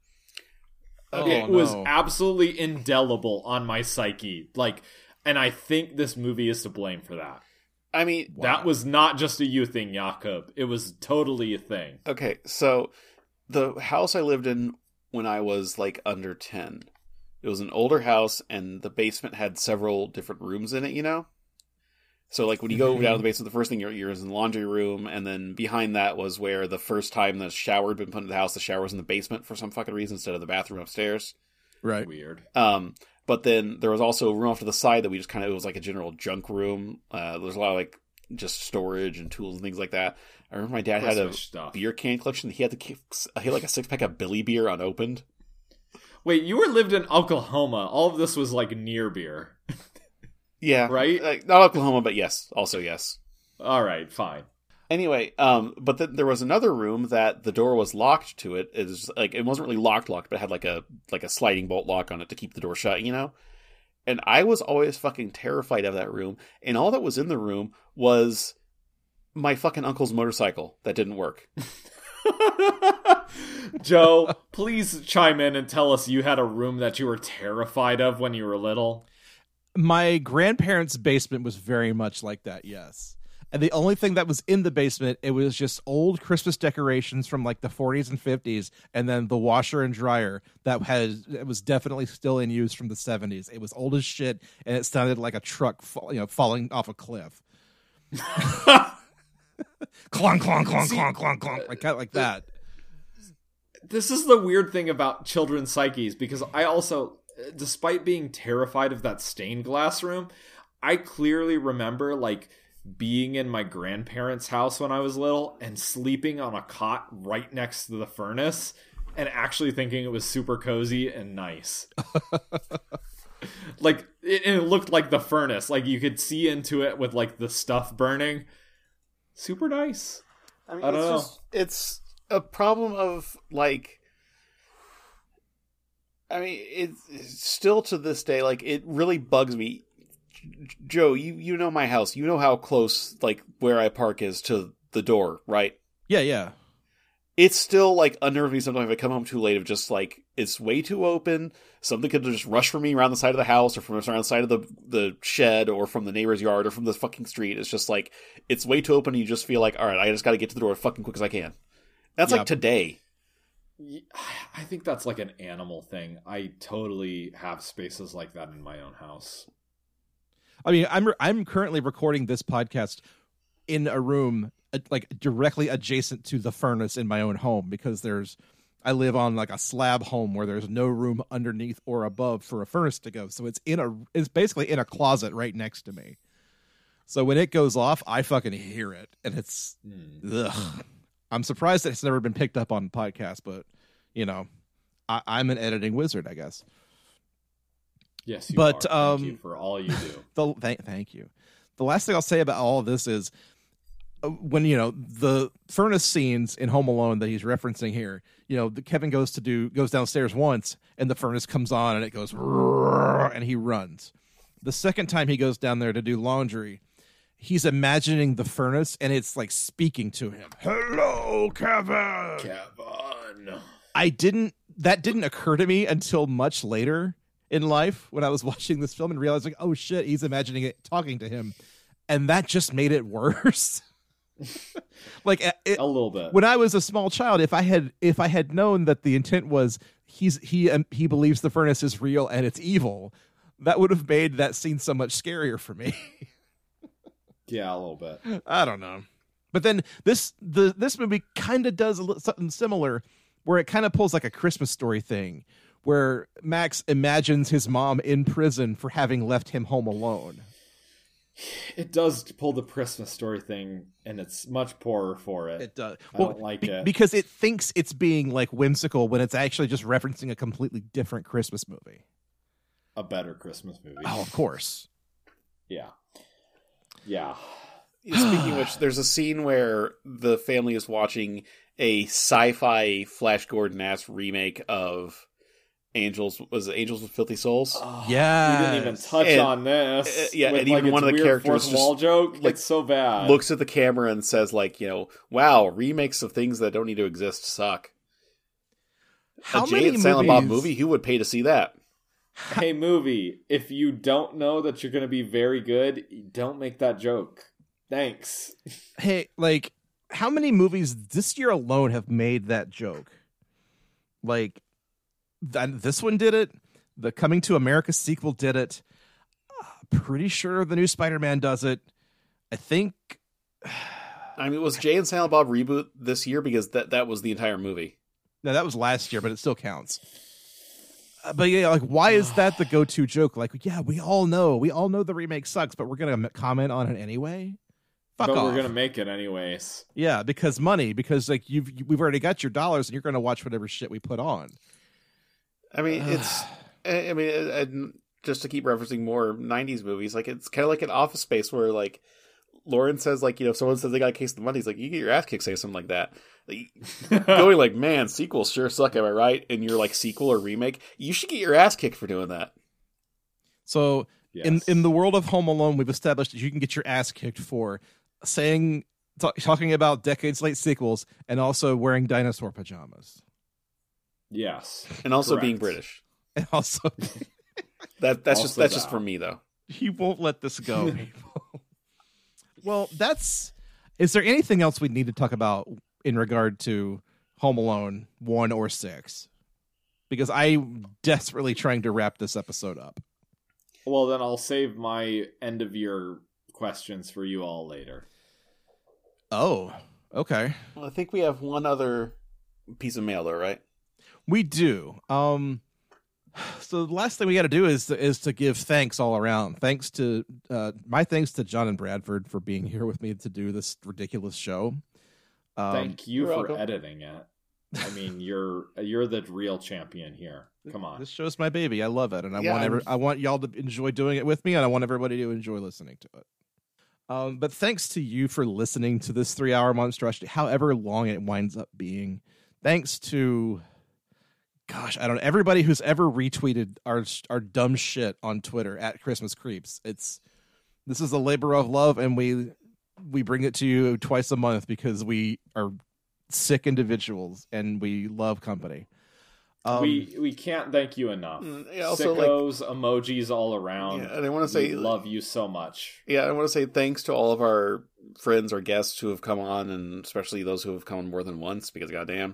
Oh, it was no. absolutely indelible on my psyche. Like, and I think this movie is to blame for that. I mean, Wow. That was not just a you thing, Jakob. It was totally a thing. okay, so the house I lived in when I was like under ten, it was an older house, and the basement had several different rooms in it. You know. So, like, when you go down to the basement, the first thing you're, you're in the laundry room, and then behind that was where the first time the shower had been put into the house, the shower was in the basement for some fucking reason instead of the bathroom upstairs. Right. Weird. Um, but then there was also a room off to the side that we just kind of, it was like a general junk room. Uh, there's a lot of, like, just storage and tools and things like that. I remember my dad had a Christmas stuff. beer can collection. He had, the, he had, like, a six-pack of Billy beer unopened. Wait, you were lived in Oklahoma. All of this was like near beer. Yeah. Right? Uh, not Oklahoma, but yes. Also, yes. All right, fine. Anyway, um, but then there was another room that the door was locked to it. It was like it wasn't really locked, locked, but it had like a like a sliding bolt lock on it to keep the door shut. You know, and I was always fucking terrified of that room. And all that was in the room was my fucking uncle's motorcycle that didn't work. Joe, please chime in and tell us you had a room that you were terrified of when you were little. My grandparents' basement was very much like that, yes. And the only thing that was in the basement, it was just old Christmas decorations from like the forties and fifties, and then the washer and dryer that has it was definitely still in use from the seventies. It was old as shit, and it sounded like a truck, fall, you know, falling off a cliff. Clonk, clonk, clonk, See, clonk, clonk, clonk, like that, like that. This is the weird thing about children's psyches, because I also, despite being terrified of that stained glass room, I clearly remember like being in my grandparents' house when I was little and sleeping on a cot right next to the furnace and actually thinking it was super cozy and nice. Like it, it looked like the furnace, like you could see into it with like the stuff burning. Super nice. I mean, I don't it's know. just, it's a problem of like, I mean, it's still to this day, like it really bugs me. Joe, you, you know my house. You know how close, like, where I park is to the door, right? Yeah, yeah. It's still, like, unnerving me sometimes if I come home too late of just, like, it's way too open. Something could just rush for me around the side of the house or from around the side of the, the shed or from the neighbor's yard or from the fucking street. It's just, like, it's way too open and you just feel like, all right, I just got to get to the door as fucking quick as I can. That's, Yeah. like, today. I think that's like an animal thing. I totally have spaces like that in my own house. I mean, I'm I'm currently recording this podcast in a room uh, like directly adjacent to the furnace in my own home because there's I live on like a slab home where there's no room underneath or above for a furnace to go. So it's in a it's basically in a closet right next to me. So when it goes off, I fucking hear it, and it's Mm. ugh. I'm surprised that it's never been picked up on podcast, but you know, I, I'm an editing wizard, I guess. Yes, you But, are. Thank um, you for all you do. The thank thank you. The last thing I'll say about all of this is uh, when you know the furnace scenes in Home Alone that he's referencing here. You know, the, Kevin goes to do goes downstairs once, and the furnace comes on, and it goes, and he runs. The second time he goes down there to do laundry, he's imagining the furnace, and it's like speaking to him. Hello, Kevin. Kevin. I didn't. That didn't occur to me until much later in life when I was watching this film and realizing, oh shit, he's imagining it talking to him, and that just made it worse. Like it, A little bit. when I was a small child, if I had if I had known that the intent was he's he um, he believes the furnace is real and it's evil, that would have made that scene so much scarier for me. Yeah, a little bit. I don't know. But then this the this movie kind of does a little, something similar, where it kind of pulls like a Christmas Story thing, where Max imagines his mom in prison for having left him home alone. It does pull the Christmas Story thing, and it's much poorer for it. It does. I don't like it. because it thinks it's being like whimsical when it's actually just referencing a completely different Christmas movie. A better Christmas movie. Oh, of course. Yeah. Yeah. Speaking of which, there's a scene where the family is watching a sci-fi Flash Gordon-ass remake of Angels. Was it Angels with Filthy Souls? Oh, Yes. We didn't even touch And- on this. uh, yeah, with, and like, even its one of the weird characters fourth wall just, joke. like, It's so bad. Looks at the camera and says, like, you know, wow, remakes of things that don't need to exist suck. How a Jay many and Silent Bob movies- movie, who would pay to see that? Hey, movie, if you don't know that you're going to be very good, don't make that joke. Thanks. Hey, like, how many movies this year alone have made that joke? Like, th- this one did it. The Coming to America sequel did it. Uh, pretty sure the new Spider-Man does it. I think. I mean, was Jay and Silent Bob reboot this year? Because that, that was the entire movie. No, that was last year, but it still counts. Uh, but yeah, like, why is that the go-to joke? Like, yeah, we all know, we all know the remake sucks, but we're gonna m- comment on it anyway. Fuck but off. we're going to make it anyways. Yeah, because money, because like you've we've already got your dollars, and you're gonna watch whatever shit we put on. I mean, it's. I I mean, and just to keep referencing more nineties movies, like it's kind of like an Office Space where, like, Lauren says, like, you know, if someone says they got a case of the money, he's like, you get your ass kicked, say something like that. Like, going like, man, sequels sure suck, am I right? And you're like, sequel or remake, you should get your ass kicked for doing that. So Yes. in in the world of Home Alone, we've established that you can get your ass kicked for saying t- talking about decades late sequels and also wearing dinosaur pajamas. Yes. And also Correct. being British. And also That that's just Also that's just that. for me though. he won't let this go, people. Well, that's is there anything else we need to talk about in regard to Home Alone one or six? Because I'm desperately trying to wrap this episode up. Well, then I'll save my end of year questions for you all later. Oh, okay. Well, I think we have one other piece of mail though, right? We do. Um, so the last thing we got to do is to, is to give thanks all around. Thanks to uh, my thanks to John and Bradford for being here with me to do this ridiculous show. Um, Thank you you're for welcome. editing it. I mean, you're you're the real champion here. Come on. This show's my baby. I love it, and I Yeah, want every, I'm- I want y'all to enjoy doing it with me, and I want everybody to enjoy listening to it. Um, but thanks to you for listening to this three-hour monstrosity, however long it winds up being. Thanks to, gosh, I don't know, everybody who's ever retweeted our our dumb shit on Twitter at Christmas Creeps. It's this is a labor of love, and we we bring it to you twice a month because we are sick individuals and we love company. Um, we we can't thank you enough. Mm, yeah, also, like- Sickos, emojis all around. Yeah, and I want to say we love you so much. Yeah, I want to say thanks to all of our friends or guests who have come on, and especially those who have come on more than once, because goddamn.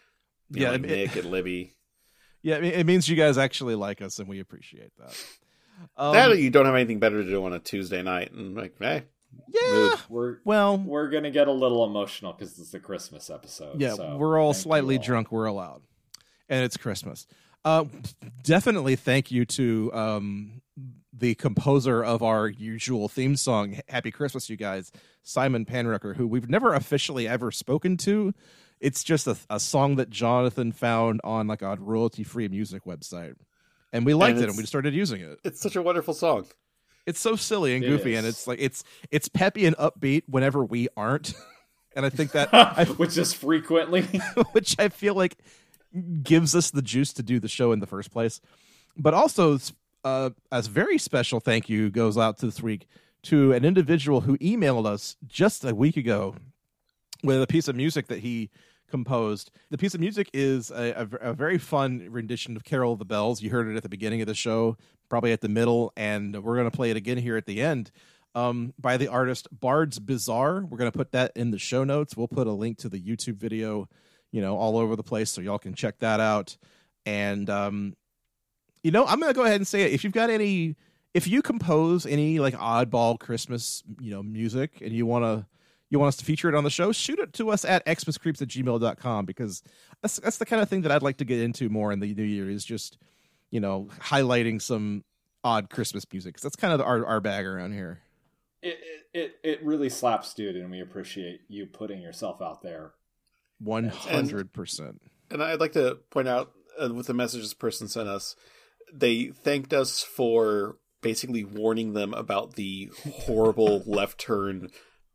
You Yeah, know, like it- Nick and Libby. yeah, it it means you guys actually like us, and we appreciate that. Um, that or you don't have anything better to do on a Tuesday night, and like, hey, yeah. mood. We're Well, we're gonna get a little emotional because it's a Christmas episode. yeah, so we're all thank you slightly all. drunk. We're allowed, and it's Christmas. Uh, definitely thank you to um, the composer of our usual theme song, "Happy Christmas, You Guys," Simon Panrucker, who we've never officially ever spoken to. It's just a, a song that Jonathan found on like a royalty-free music website, and we liked And it, it's- and we started using it. It's such a wonderful song. It's so silly and It goofy, is. and it's like it's it's peppy and upbeat whenever we aren't, and I think that I Which is frequently. which I feel like gives us the juice to do the show in the first place. But also, uh, as very special thank you goes out to this week to an individual who emailed us just a week ago with a piece of music that he composed. The piece of music is a, a, a very fun rendition of Carol of the Bells. You heard it at the beginning of the show, probably at the middle, and we're going to play it again here at the end. Um, by the artist Bard's Bizarre. We're going to put that in the show notes. We'll put a link to the YouTube video, you know, all over the place, so y'all can check that out. And, um, you know, I'm going to go ahead and say it. If you've got any, if you compose any like oddball Christmas, you know, music and you want to, you want us to feature it on the show, shoot it to us at xmascreeps at gmail dot com, because that's, that's the kind of thing that I'd like to get into more in the new year is just, you know, highlighting some odd Christmas music. 'Cause that's kind of our, our bag around here. It, it it it really slaps, dude, and we appreciate you putting yourself out there. one hundred percent. And I'd like to point out uh, with the message this person sent us, they thanked us for basically warning them about the horrible left turn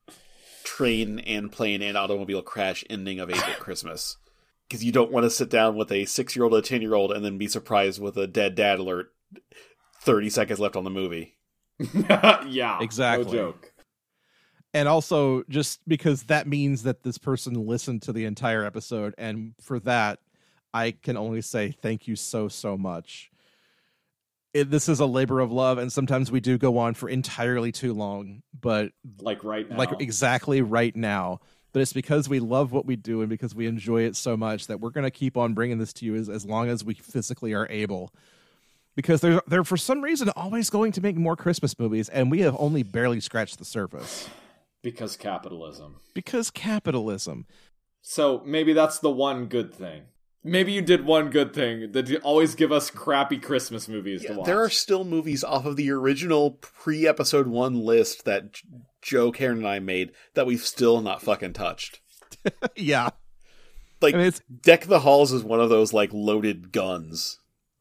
train and plane and automobile crash ending of eight-Bit Christmas. Because you don't want to sit down with a six-year-old or a ten-year-old and then be surprised with a dead dad alert thirty seconds left on the movie. Yeah, Exactly. No joke. And also, just because that means that this person listened to the entire episode, and for that, I can only say thank you so, so much. It, this is a labor of love, and sometimes we do go on for entirely too long, but Like right now. like exactly right now. But it's because we love what we do and because we enjoy it so much that we're going to keep on bringing this to you as, as long as we physically are able. Because they're, they're, for some reason, always going to make more Christmas movies, and we have only barely scratched the surface. Because capitalism. Because capitalism. So maybe that's the one good thing. Maybe you did one good thing, that you always give us crappy Christmas movies to watch. There are still movies off of the original pre-episode one list that J- Joe, Karen, and I made that we've still not fucking touched. Yeah. Like, I mean, it's, Deck the Halls is one of those, like, loaded guns.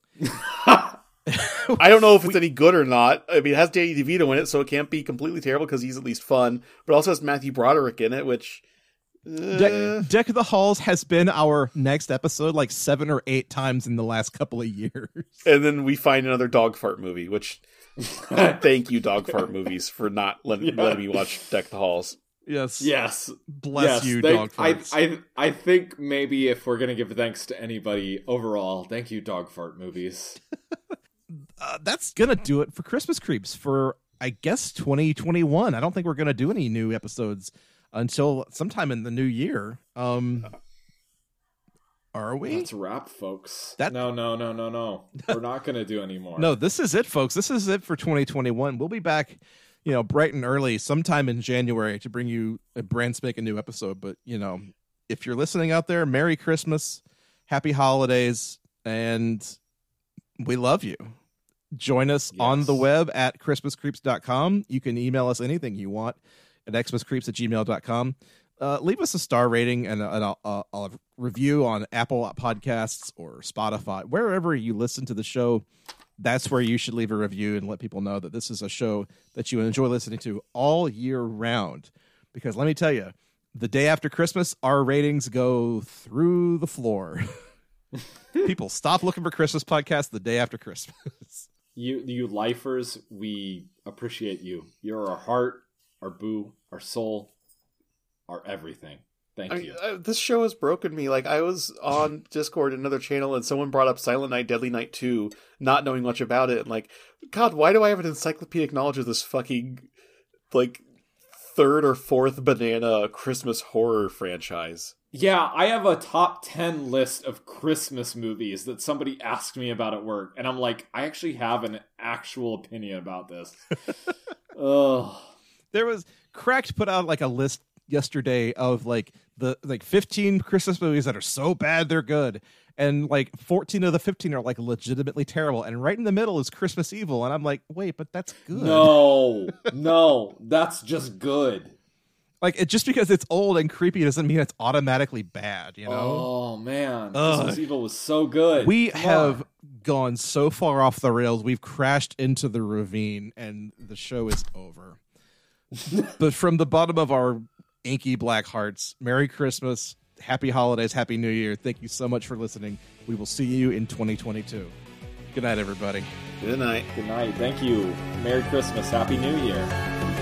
I don't know if it's any good or not. I mean, it has Danny DeVito in it, so it can't be completely terrible because he's at least fun. But it also has Matthew Broderick in it, which... Uh, Deck, Deck of the Halls has been our next episode like seven or eight times in the last couple of years. and then we find another dog fart movie, which Thank you, Dog Fart Movies, for not letting, Yeah. letting me watch Deck the Halls. Yes. Yes. Bless yes, you, thank- Dog Farts. I, I, I think maybe if we're going to give thanks to anybody overall, thank you, Dog Fart Movies. uh, that's gonna do it for Christmas Creeps for, I guess, twenty twenty-one. I don't think we're gonna do any new episodes until sometime in the new year. Um, are we? That's a wrap, folks. That- No, no, no, no, no. We're not going to do any more. No, this is it, folks. This is it for twenty twenty-one. We'll be back, you know, bright and early sometime in January to bring you a brand spanking new episode. But, you know, if you're listening out there, Merry Christmas, Happy Holidays, and we love you. Join us Yes. on the web at christmas creeps dot com. You can email us anything you want at xmascreeps at gmail dot com. Uh, leave us a star rating and a, and a, a, a review on Apple Podcasts or Spotify. Wherever you listen to the show, that's where you should leave a review and let people know that this is a show that you enjoy listening to all year round. Because let me tell you, the day after Christmas, our ratings go through the floor. People stop looking for Christmas podcasts the day after Christmas. You, you lifers, we appreciate you. You're our heart, our boo, our soul, our everything. Thank I, you. I, this show has broken me. Like, I was on Discord, another channel, and someone brought up Silent Night, Deadly Night two, not knowing much about it. And like, God, why do I have an encyclopedic knowledge of this fucking, like, third or fourth banana Christmas horror franchise? Yeah, I have a top ten list of Christmas movies that somebody asked me about at work, and I'm like, I actually have an actual opinion about this. Ugh. There was Cracked put out like a list yesterday of like the like fifteen Christmas movies that are so bad they're good, and like fourteen of the fifteen are like legitimately terrible, and right in the middle is Christmas Evil, and I'm like, wait, but that's good. No, no, that's just good. Like, it just because it's old and creepy doesn't mean it's automatically bad, you know? Oh man, Ugh. Christmas Evil was so good. We Come have on. gone so far off the rails, we've crashed into the ravine, and the show is over. But from the bottom of our inky black hearts, Merry Christmas, Happy Holidays, Happy New Year. Thank you so much for listening. We will see you in twenty twenty-two. Good night, everybody. Good night. Good night. Thank you. Merry Christmas. Happy New Year.